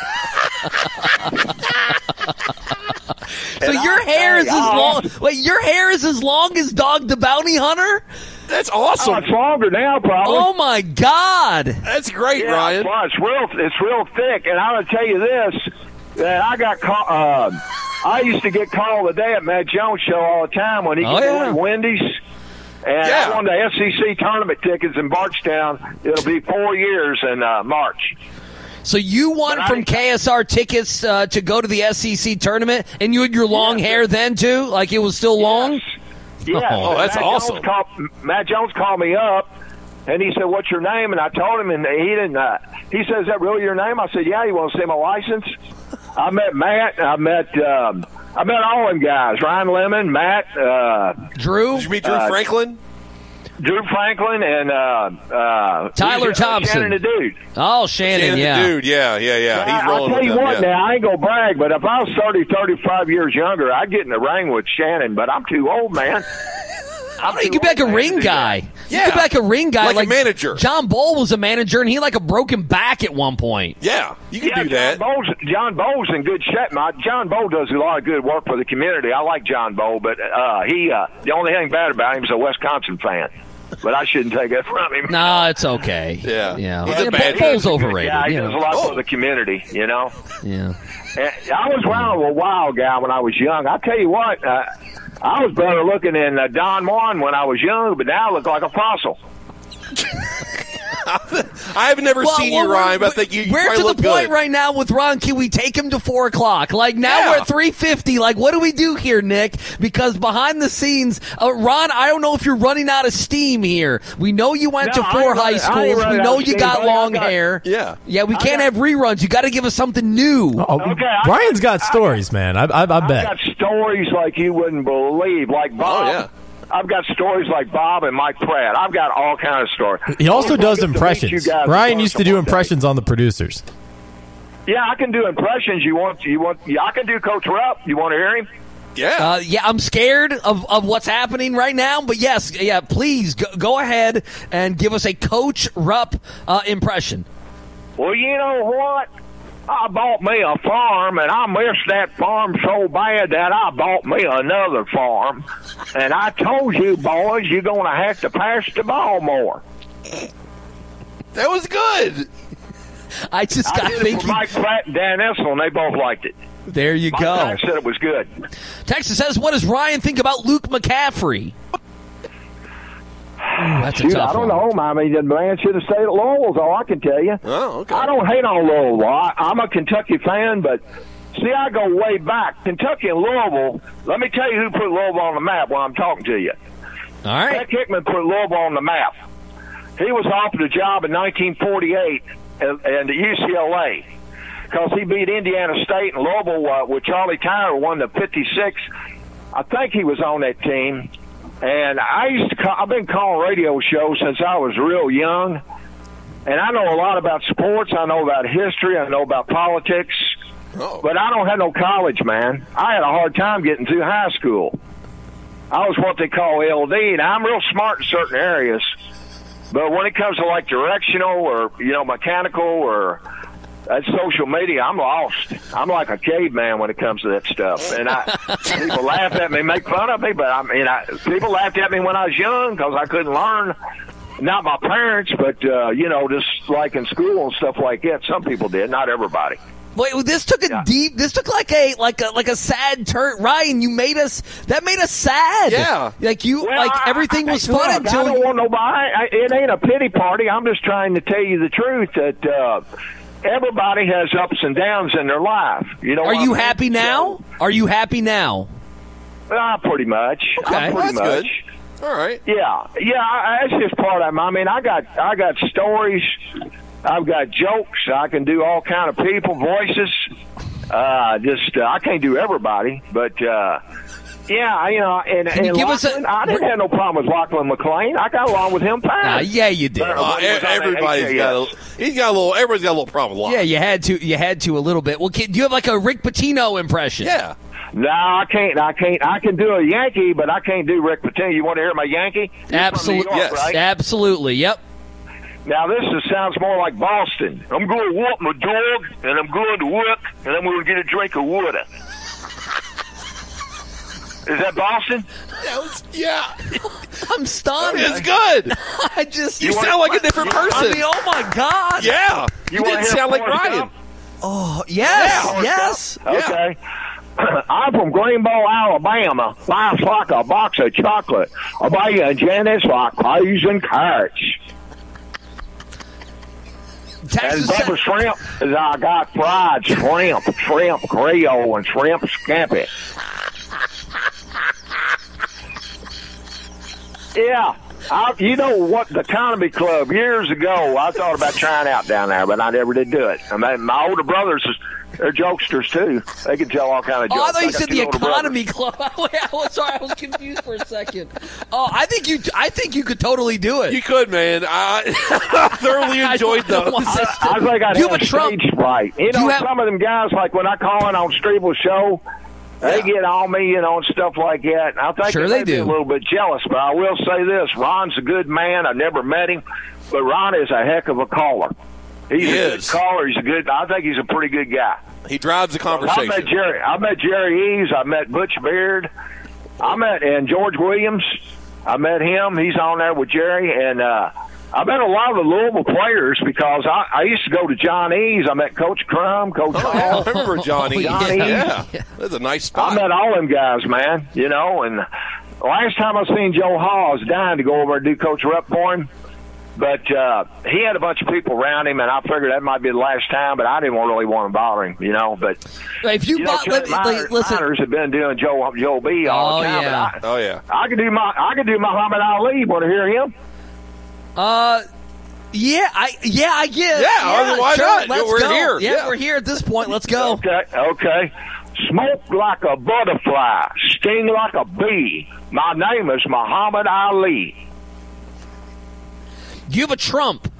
Speaker 8: So your hair is as long. Wait, your hair is as long as Dog the Bounty Hunter?
Speaker 7: That's awesome.
Speaker 9: It's longer now, probably.
Speaker 8: Oh my God,
Speaker 7: that's great, Ryan.
Speaker 9: It's real thick, and I'm gonna tell you this: that I got called. I used to get called today at Matt Jones show all the time when he could go to Wendy's. And I won the SEC tournament tickets in Bardstown. It'll be 4 years in March.
Speaker 8: So you won from KSR tickets to go to the SEC tournament, and you had your long hair then too, like it was still long.
Speaker 9: Yeah.
Speaker 7: Oh, that's awesome.
Speaker 9: Matt Jones called me up, and he said, "What's your name?" And I told him, and he didn't. He said, "Is that really your name?" I said, "Yeah." You want to see my license? I met Matt. I met all them guys: Ryan Lemon, Matt,
Speaker 8: Drew.
Speaker 7: Did you meet Drew Franklin?
Speaker 9: Drew Franklin and
Speaker 8: Tyler Thompson.
Speaker 9: Shannon the Dude.
Speaker 8: Oh, Shannon
Speaker 7: the Dude, yeah. He's rolling.
Speaker 9: I'll tell you
Speaker 7: with
Speaker 9: what
Speaker 7: them,
Speaker 9: now, I ain't going to brag, but if I was 35 years younger, I'd get in the ring with Shannon, but I'm too old, man.
Speaker 8: You could be like a ring guy.
Speaker 7: Yeah.
Speaker 8: You could be like a ring guy.
Speaker 7: Like a manager.
Speaker 8: John Bowl was a manager, and he like a broken back at one point.
Speaker 7: Yeah, you can do that.
Speaker 9: John Bowles in good shape. John Bowl does a lot of good work for the community. I like John Bowl, but the only thing bad about him is a Wisconsin fan. But I shouldn't take that from him.
Speaker 8: No, it's okay.
Speaker 7: Yeah. He's a bad
Speaker 8: Bowl's overrated.
Speaker 9: Yeah, he does a lot for the community, you know?
Speaker 8: Yeah.
Speaker 9: And I was around a wild guy when I was young. I'll tell you what, I was better looking than Don Juan when I was young, but now I look like a fossil.
Speaker 7: I have never seen you, Ryan, but I think you
Speaker 8: we're to
Speaker 7: look
Speaker 8: the point
Speaker 7: good.
Speaker 8: right now with Ron. Can we take him to 4 o'clock? Like now we're at 3:50. Like what do we do here, Nick? Because behind the scenes, Ron, I don't know if you're running out of steam here. We know you went to 4 high schools. We know you got long hair.
Speaker 7: Yeah.
Speaker 8: We can't have reruns. You got to give us something new.
Speaker 5: Okay, Brian's got stories, man. I bet.
Speaker 9: I've got stories like you wouldn't believe, like Bob.
Speaker 7: Oh, yeah.
Speaker 9: I've got stories like Bob and Mike Pratt. I've got all kinds of stories.
Speaker 5: He also does impressions. Ryan used to do impressions on the producers.
Speaker 9: Yeah, I can do impressions. I can do Coach Rupp. You want to hear him?
Speaker 7: Yeah.
Speaker 8: I'm scared of what's happening right now, but yes, please go ahead and give us a Coach Rupp impression.
Speaker 9: Well, you know what? I bought me a farm, and I missed that farm so bad that I bought me another farm. And I told you, boys, you're going to have to pass the ball more.
Speaker 7: That was good.
Speaker 8: I did it
Speaker 9: for Mike Pratt and Dan Issel, and they both liked it.
Speaker 8: There you go.
Speaker 9: Mike Pratt said it was good.
Speaker 8: Texas says, what does Ryan think about Luke McCaffrey? That's a tough
Speaker 9: I don't know. I mean, the man should have stayed at Louisville, is all I can tell you.
Speaker 7: Oh, okay.
Speaker 9: I don't hate on Louisville. I'm a Kentucky fan, but see, I go way back. Kentucky and Louisville, let me tell you who put Louisville on the map while I'm talking to you.
Speaker 8: All right.
Speaker 9: Pat Hickman put Louisville on the map. He was offered a job in 1948 at UCLA because he beat Indiana State, and Louisville, with Charlie Tyner, won the 56. I think he was on that team. And I've been calling radio shows since I was real young, and I know a lot about sports. I know about history. I know about politics, but I don't have no college, man. I had a hard time getting through high school. I was what they call LD, and I'm real smart in certain areas, but when it comes to like directional or mechanical or social media, I'm lost. I'm like a caveman when it comes to that stuff. And people laugh at me, make fun of me, but people laughed at me when I was young because I couldn't learn. Not my parents, but just like in school and stuff like that. Some people did, not everybody.
Speaker 8: Wait, this took This took like a sad turn. Ryan, that made us sad.
Speaker 7: Yeah,
Speaker 8: everything was fun until
Speaker 9: I don't want nobody. It ain't a pity party. I'm just trying to tell you the truth that. Everybody has ups and downs in their life.
Speaker 8: Are you happy now? Are you happy now?
Speaker 9: Pretty much.
Speaker 8: Okay,
Speaker 9: pretty much.
Speaker 7: Good. All right.
Speaker 9: Yeah. That's just part of it. I mean, I got stories. I've got jokes. I can do all kind of people voices. I can't do everybody, but yeah, you know, and Lachlan, I didn't have no problem with Lachlan McLean. I got along with him fine.
Speaker 8: Yeah, you did.
Speaker 7: Everybody's got a little problem with Lachlan.
Speaker 8: Yeah, you had to a little bit. Well, do you have like a Rick Pitino impression?
Speaker 7: Yeah.
Speaker 9: No, I can't. I can do a Yankee, but I can't do Rick Pitino. You want to hear my Yankee?
Speaker 8: Absolutely.
Speaker 9: Yes. Right?
Speaker 8: Absolutely. Yep.
Speaker 9: Now, this sounds more like Boston. I'm going to walk my dog, and I'm going to work, and I'm going to get a drink of water. Is that Boston?
Speaker 7: Yeah.
Speaker 8: I'm stunned.
Speaker 7: It's good. You sound like a different person.
Speaker 8: I mean, oh, my God.
Speaker 7: Yeah. You didn't sound like Ryan.
Speaker 8: Oh, yes.
Speaker 9: Yeah. Okay. I'm from Greenbow, Alabama. Life's like a box of chocolate. I buy you a Janice like pies and carrots. And Bubba Shrimp is I got fried shrimp Creole, and shrimp scampi. Yeah. You know what, the Economy Club, years ago, I thought about trying out down there, but I never did do it. I mean, my older brothers, they're jokesters, too. They can tell all kind of jokes.
Speaker 8: Oh, I thought you said the Economy Club. Sorry, I was confused for a second. Oh, I think you could totally do it.
Speaker 7: You could, man. I thoroughly enjoyed those.
Speaker 9: I think I'd have a stage fright. You know, some of them guys, like when I call in on Strebel's show, they get on me, you know, and stuff like that. And I think they do. A little bit jealous, but I will say this. Ron's a good man. I've never met him, but Ron is a heck of a caller. He's a good caller. I think he's a pretty good guy.
Speaker 7: He drives the conversation.
Speaker 9: I met Jerry Eves. I met Butch Beard. And George Williams. I met him. He's on there with Jerry. And I met a lot of the Louisville players because I used to go to John E's. I met Coach Crum, Coach Hall.
Speaker 7: I remember John E's. Yeah. That's a nice spot.
Speaker 9: I met all them guys, man, you know. And last time I seen Joe Hall, I was dying to go over and do Coach Rupp for him. But he had a bunch of people around him, and I figured that might be the last time, but I didn't really want to bother him, you know. But
Speaker 8: if you
Speaker 9: Miners have been doing Joe B all the time.
Speaker 8: Yeah.
Speaker 9: But I could do Muhammad Ali. Want to hear him?
Speaker 8: I guess.
Speaker 7: Yeah, why
Speaker 8: sure.
Speaker 7: not?
Speaker 8: Let's
Speaker 7: we're
Speaker 8: go.
Speaker 7: here.
Speaker 8: Yeah, we're here at this point. Let's go.
Speaker 9: Okay. Smoke like a butterfly, sting like a bee. My name is Muhammad Ali.
Speaker 8: Do you have a Trump?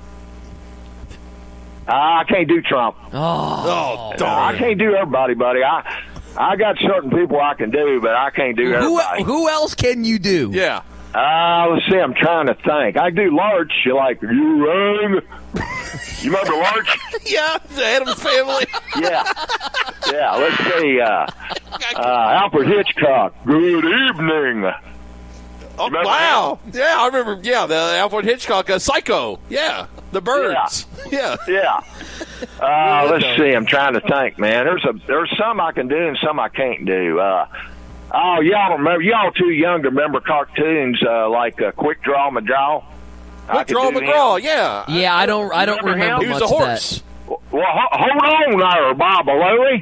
Speaker 9: I can't do Trump.
Speaker 8: Oh,
Speaker 9: darn. I can't do everybody, buddy. I got certain people I can do, but I can't do everybody.
Speaker 8: Who else can you do?
Speaker 7: Yeah.
Speaker 9: Let's see. I'm trying to think. I do Larch. You like you rang? You remember Larch?
Speaker 7: Yeah, the Addams Family.
Speaker 9: Yeah. Let's see. Alfred Hitchcock. Good evening.
Speaker 7: Oh, wow. Yeah, I remember. Yeah, the Alfred Hitchcock, Psycho. Yeah, the birds. Yeah.
Speaker 9: Let's see. I'm trying to think, man. There's some I can do and some I can't do. Y'all remember? Y'all too young to remember cartoons like Quick Draw McGraw.
Speaker 7: Quick Draw McGraw. Yeah.
Speaker 8: Yeah, I don't remember.
Speaker 7: He was a horse.
Speaker 9: Well, hold on there, Bob Louie.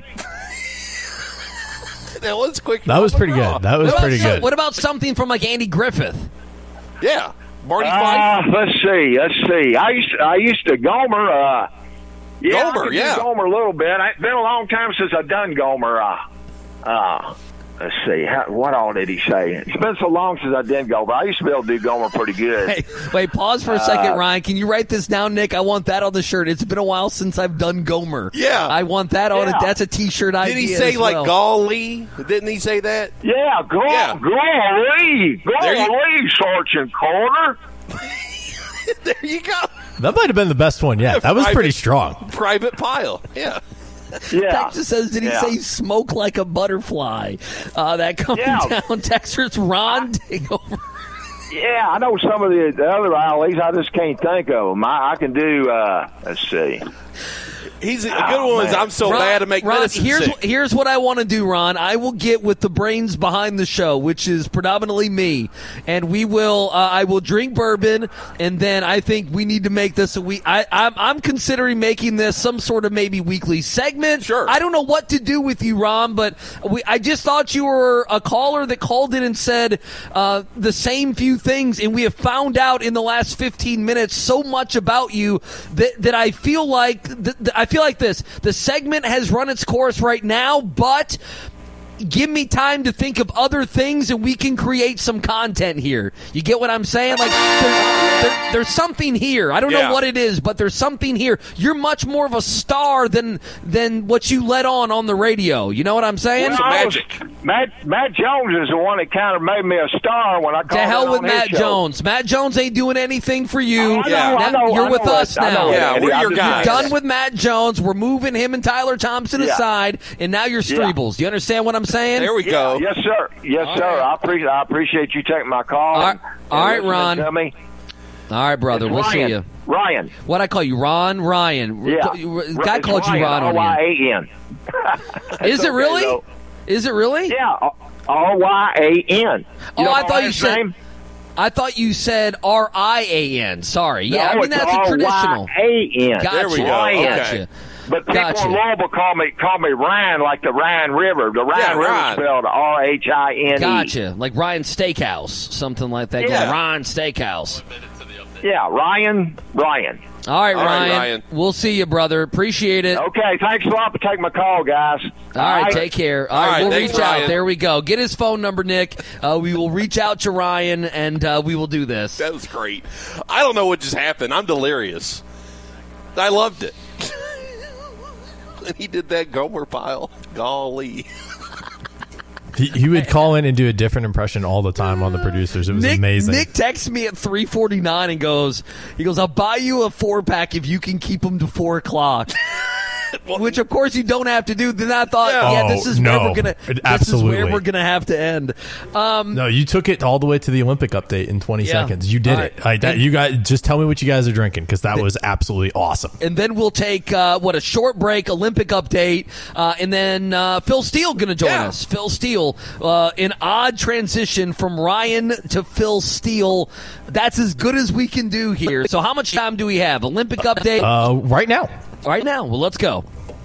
Speaker 7: That was quick.
Speaker 5: That was pretty good. Good.
Speaker 8: What about something from like Andy Griffith?
Speaker 7: Yeah, Marty Fife.
Speaker 9: Let's see. I used to Gomer.
Speaker 7: Gomer, yeah.
Speaker 9: Gomer a little bit. It's been a long time since I've done Gomer. Let's see. What all did he say? It's been so long since I did Gomer. I used to be able to do Gomer pretty good.
Speaker 8: Hey, wait, pause for a second, Ryan. Can you write this down, Nick? I want that on the shirt. It's been a while since I've done Gomer.
Speaker 7: Yeah.
Speaker 8: I want that on it. That's a T-shirt idea.
Speaker 7: Did he say like golly? Didn't he say that?
Speaker 9: Yeah, golly, Sergeant Carter.
Speaker 7: There you go.
Speaker 5: That might have been the best one yet. That was pretty strong.
Speaker 7: Private Pile. Yeah.
Speaker 8: Texas says, did he say smoke like a butterfly? That coming down. Texas, Ron, take over.
Speaker 9: Yeah, I know some of the other Ali's. I just can't think of them. I can do, let's see.
Speaker 7: He's a good one. I'm so bad to make medicine sick.
Speaker 8: Here's what I want to do, Ron. I will get with the brains behind the show, which is predominantly me, and we will. I will drink bourbon, and then I think we need to make this a week. I'm considering making this some sort of maybe weekly segment.
Speaker 7: Sure.
Speaker 8: I don't know what to do with you, Ron, but I just thought you were a caller that called in and said the same few things, and we have found out in the last 15 minutes so much about you that I feel like I feel like this. The segment has run its course right now, but give me time to think of other things and we can create some content here. You get what I'm saying? Like, there's something here. I don't know what it is, but there's something here. You're much more of a star than what you let on the radio. You know what I'm saying?
Speaker 9: Well,
Speaker 7: magic.
Speaker 9: Matt Jones is the one that kind of made me a star when I called.
Speaker 8: To hell with Matt Jones. Matt Jones ain't doing anything for you.
Speaker 9: I know,
Speaker 8: you're with us now.
Speaker 7: Yeah, we're your guys.
Speaker 8: You're done with Matt Jones. We're moving him and Tyler Thompson aside, and now you're Streebles. You understand what I'm saying?
Speaker 7: There we go.
Speaker 9: Yes, sir. Yes, sir. Right. I appreciate you taking my call.
Speaker 8: All right, Ron. All right, brother. We'll see you.
Speaker 9: Ryan.
Speaker 8: What'd I call you? Ryan.
Speaker 9: Yeah.
Speaker 8: Guy called you Ron.
Speaker 9: R-Y-A-N.
Speaker 8: Is it really?
Speaker 9: So,
Speaker 8: is it really?
Speaker 9: Yeah. R-Y-A-N.
Speaker 8: I thought you said R-I-A-N. Sorry. Yeah,
Speaker 9: no,
Speaker 8: that's a traditional.
Speaker 9: R-Y-A-N.
Speaker 8: Gotcha.
Speaker 7: There we go.
Speaker 8: Gotcha.
Speaker 9: But people in Louisville call me Ryan, like the Ryan River. The Ryan River spelled R-H-I-N-E.
Speaker 8: Gotcha. Like Ryan Steakhouse, something like that.
Speaker 9: Yeah.
Speaker 8: Ryan Steakhouse.
Speaker 9: Yeah, Ryan.
Speaker 8: All right, Ryan. We'll see you, brother. Appreciate it.
Speaker 9: Okay, thanks a lot for taking my call, guys.
Speaker 8: All right, take care. All right, we'll
Speaker 7: thanks,
Speaker 8: reach
Speaker 7: Ryan.
Speaker 8: out. There we go. Get his phone number, Nick. We will reach out to Ryan, and we will do this.
Speaker 7: That was great. I don't know what just happened. I'm delirious. I loved it. And he did that Gomer Pyle. Golly.
Speaker 5: He would call in and do a different impression all the time on the producers. It was amazing.
Speaker 8: Nick texts me at 3:49 and goes, I'll buy you a 4-pack if you can keep them to 4 o'clock. Which, of course, you don't have to do. Then I thought, this is where we're gonna have to end.
Speaker 5: No, you took it all the way to the Olympic update in 20 seconds. You did it. You guys, just tell me what you guys are drinking, because that was absolutely awesome.
Speaker 8: And then we'll take a short break, Olympic update, and then Phil Steele going to join us. Phil Steele, an odd transition from Ryan to Phil Steele. That's as good as we can do here. So how much time do we have? Olympic update?
Speaker 5: Right now.
Speaker 8: Right now. Well, let's go.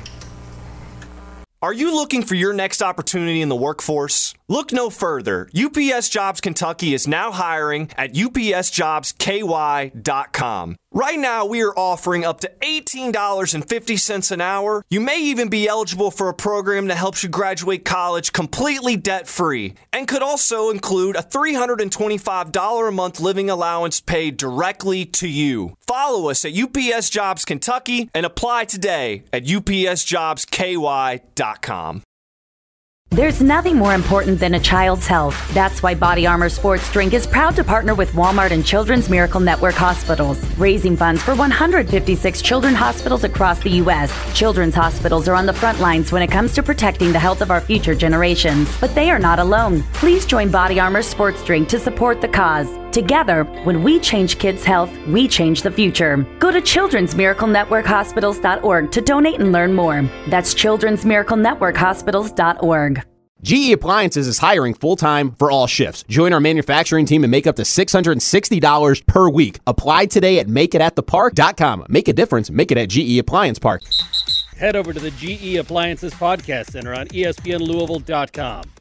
Speaker 1: Are you looking for your next opportunity in the workforce? Look no further. UPS Jobs Kentucky is now hiring at upsjobsky.com. Right now, we are offering up to $18.50 an hour. You may even be eligible for a program that helps you graduate college completely debt-free and could also include a $325 a month living allowance paid directly to you. Follow us at UPS Jobs Kentucky and apply today at upsjobsky.com.
Speaker 2: There's nothing more important than a child's health. That's why Body Armor Sports Drink is proud to partner with Walmart and Children's Miracle Network Hospitals, raising funds for 156 children's hospitals across the U.S. Children's hospitals are on the front lines when it comes to protecting the health of our future generations. But they are not alone. Please join Body Armor Sports Drink to support the cause. Together, when we change kids' health, we change the future. Go to childrensmiraclenetworkhospitals.org to donate and learn more. That's childrensmiraclenetworkhospitals.org.
Speaker 3: GE Appliances is hiring full-time for all shifts. Join our manufacturing team and make up to $660 per week. Apply today at makeitathepark.com. Make a difference. Make it at GE Appliance Park.
Speaker 4: Head over to the GE Appliances Podcast Center on ESPNLouisville.com.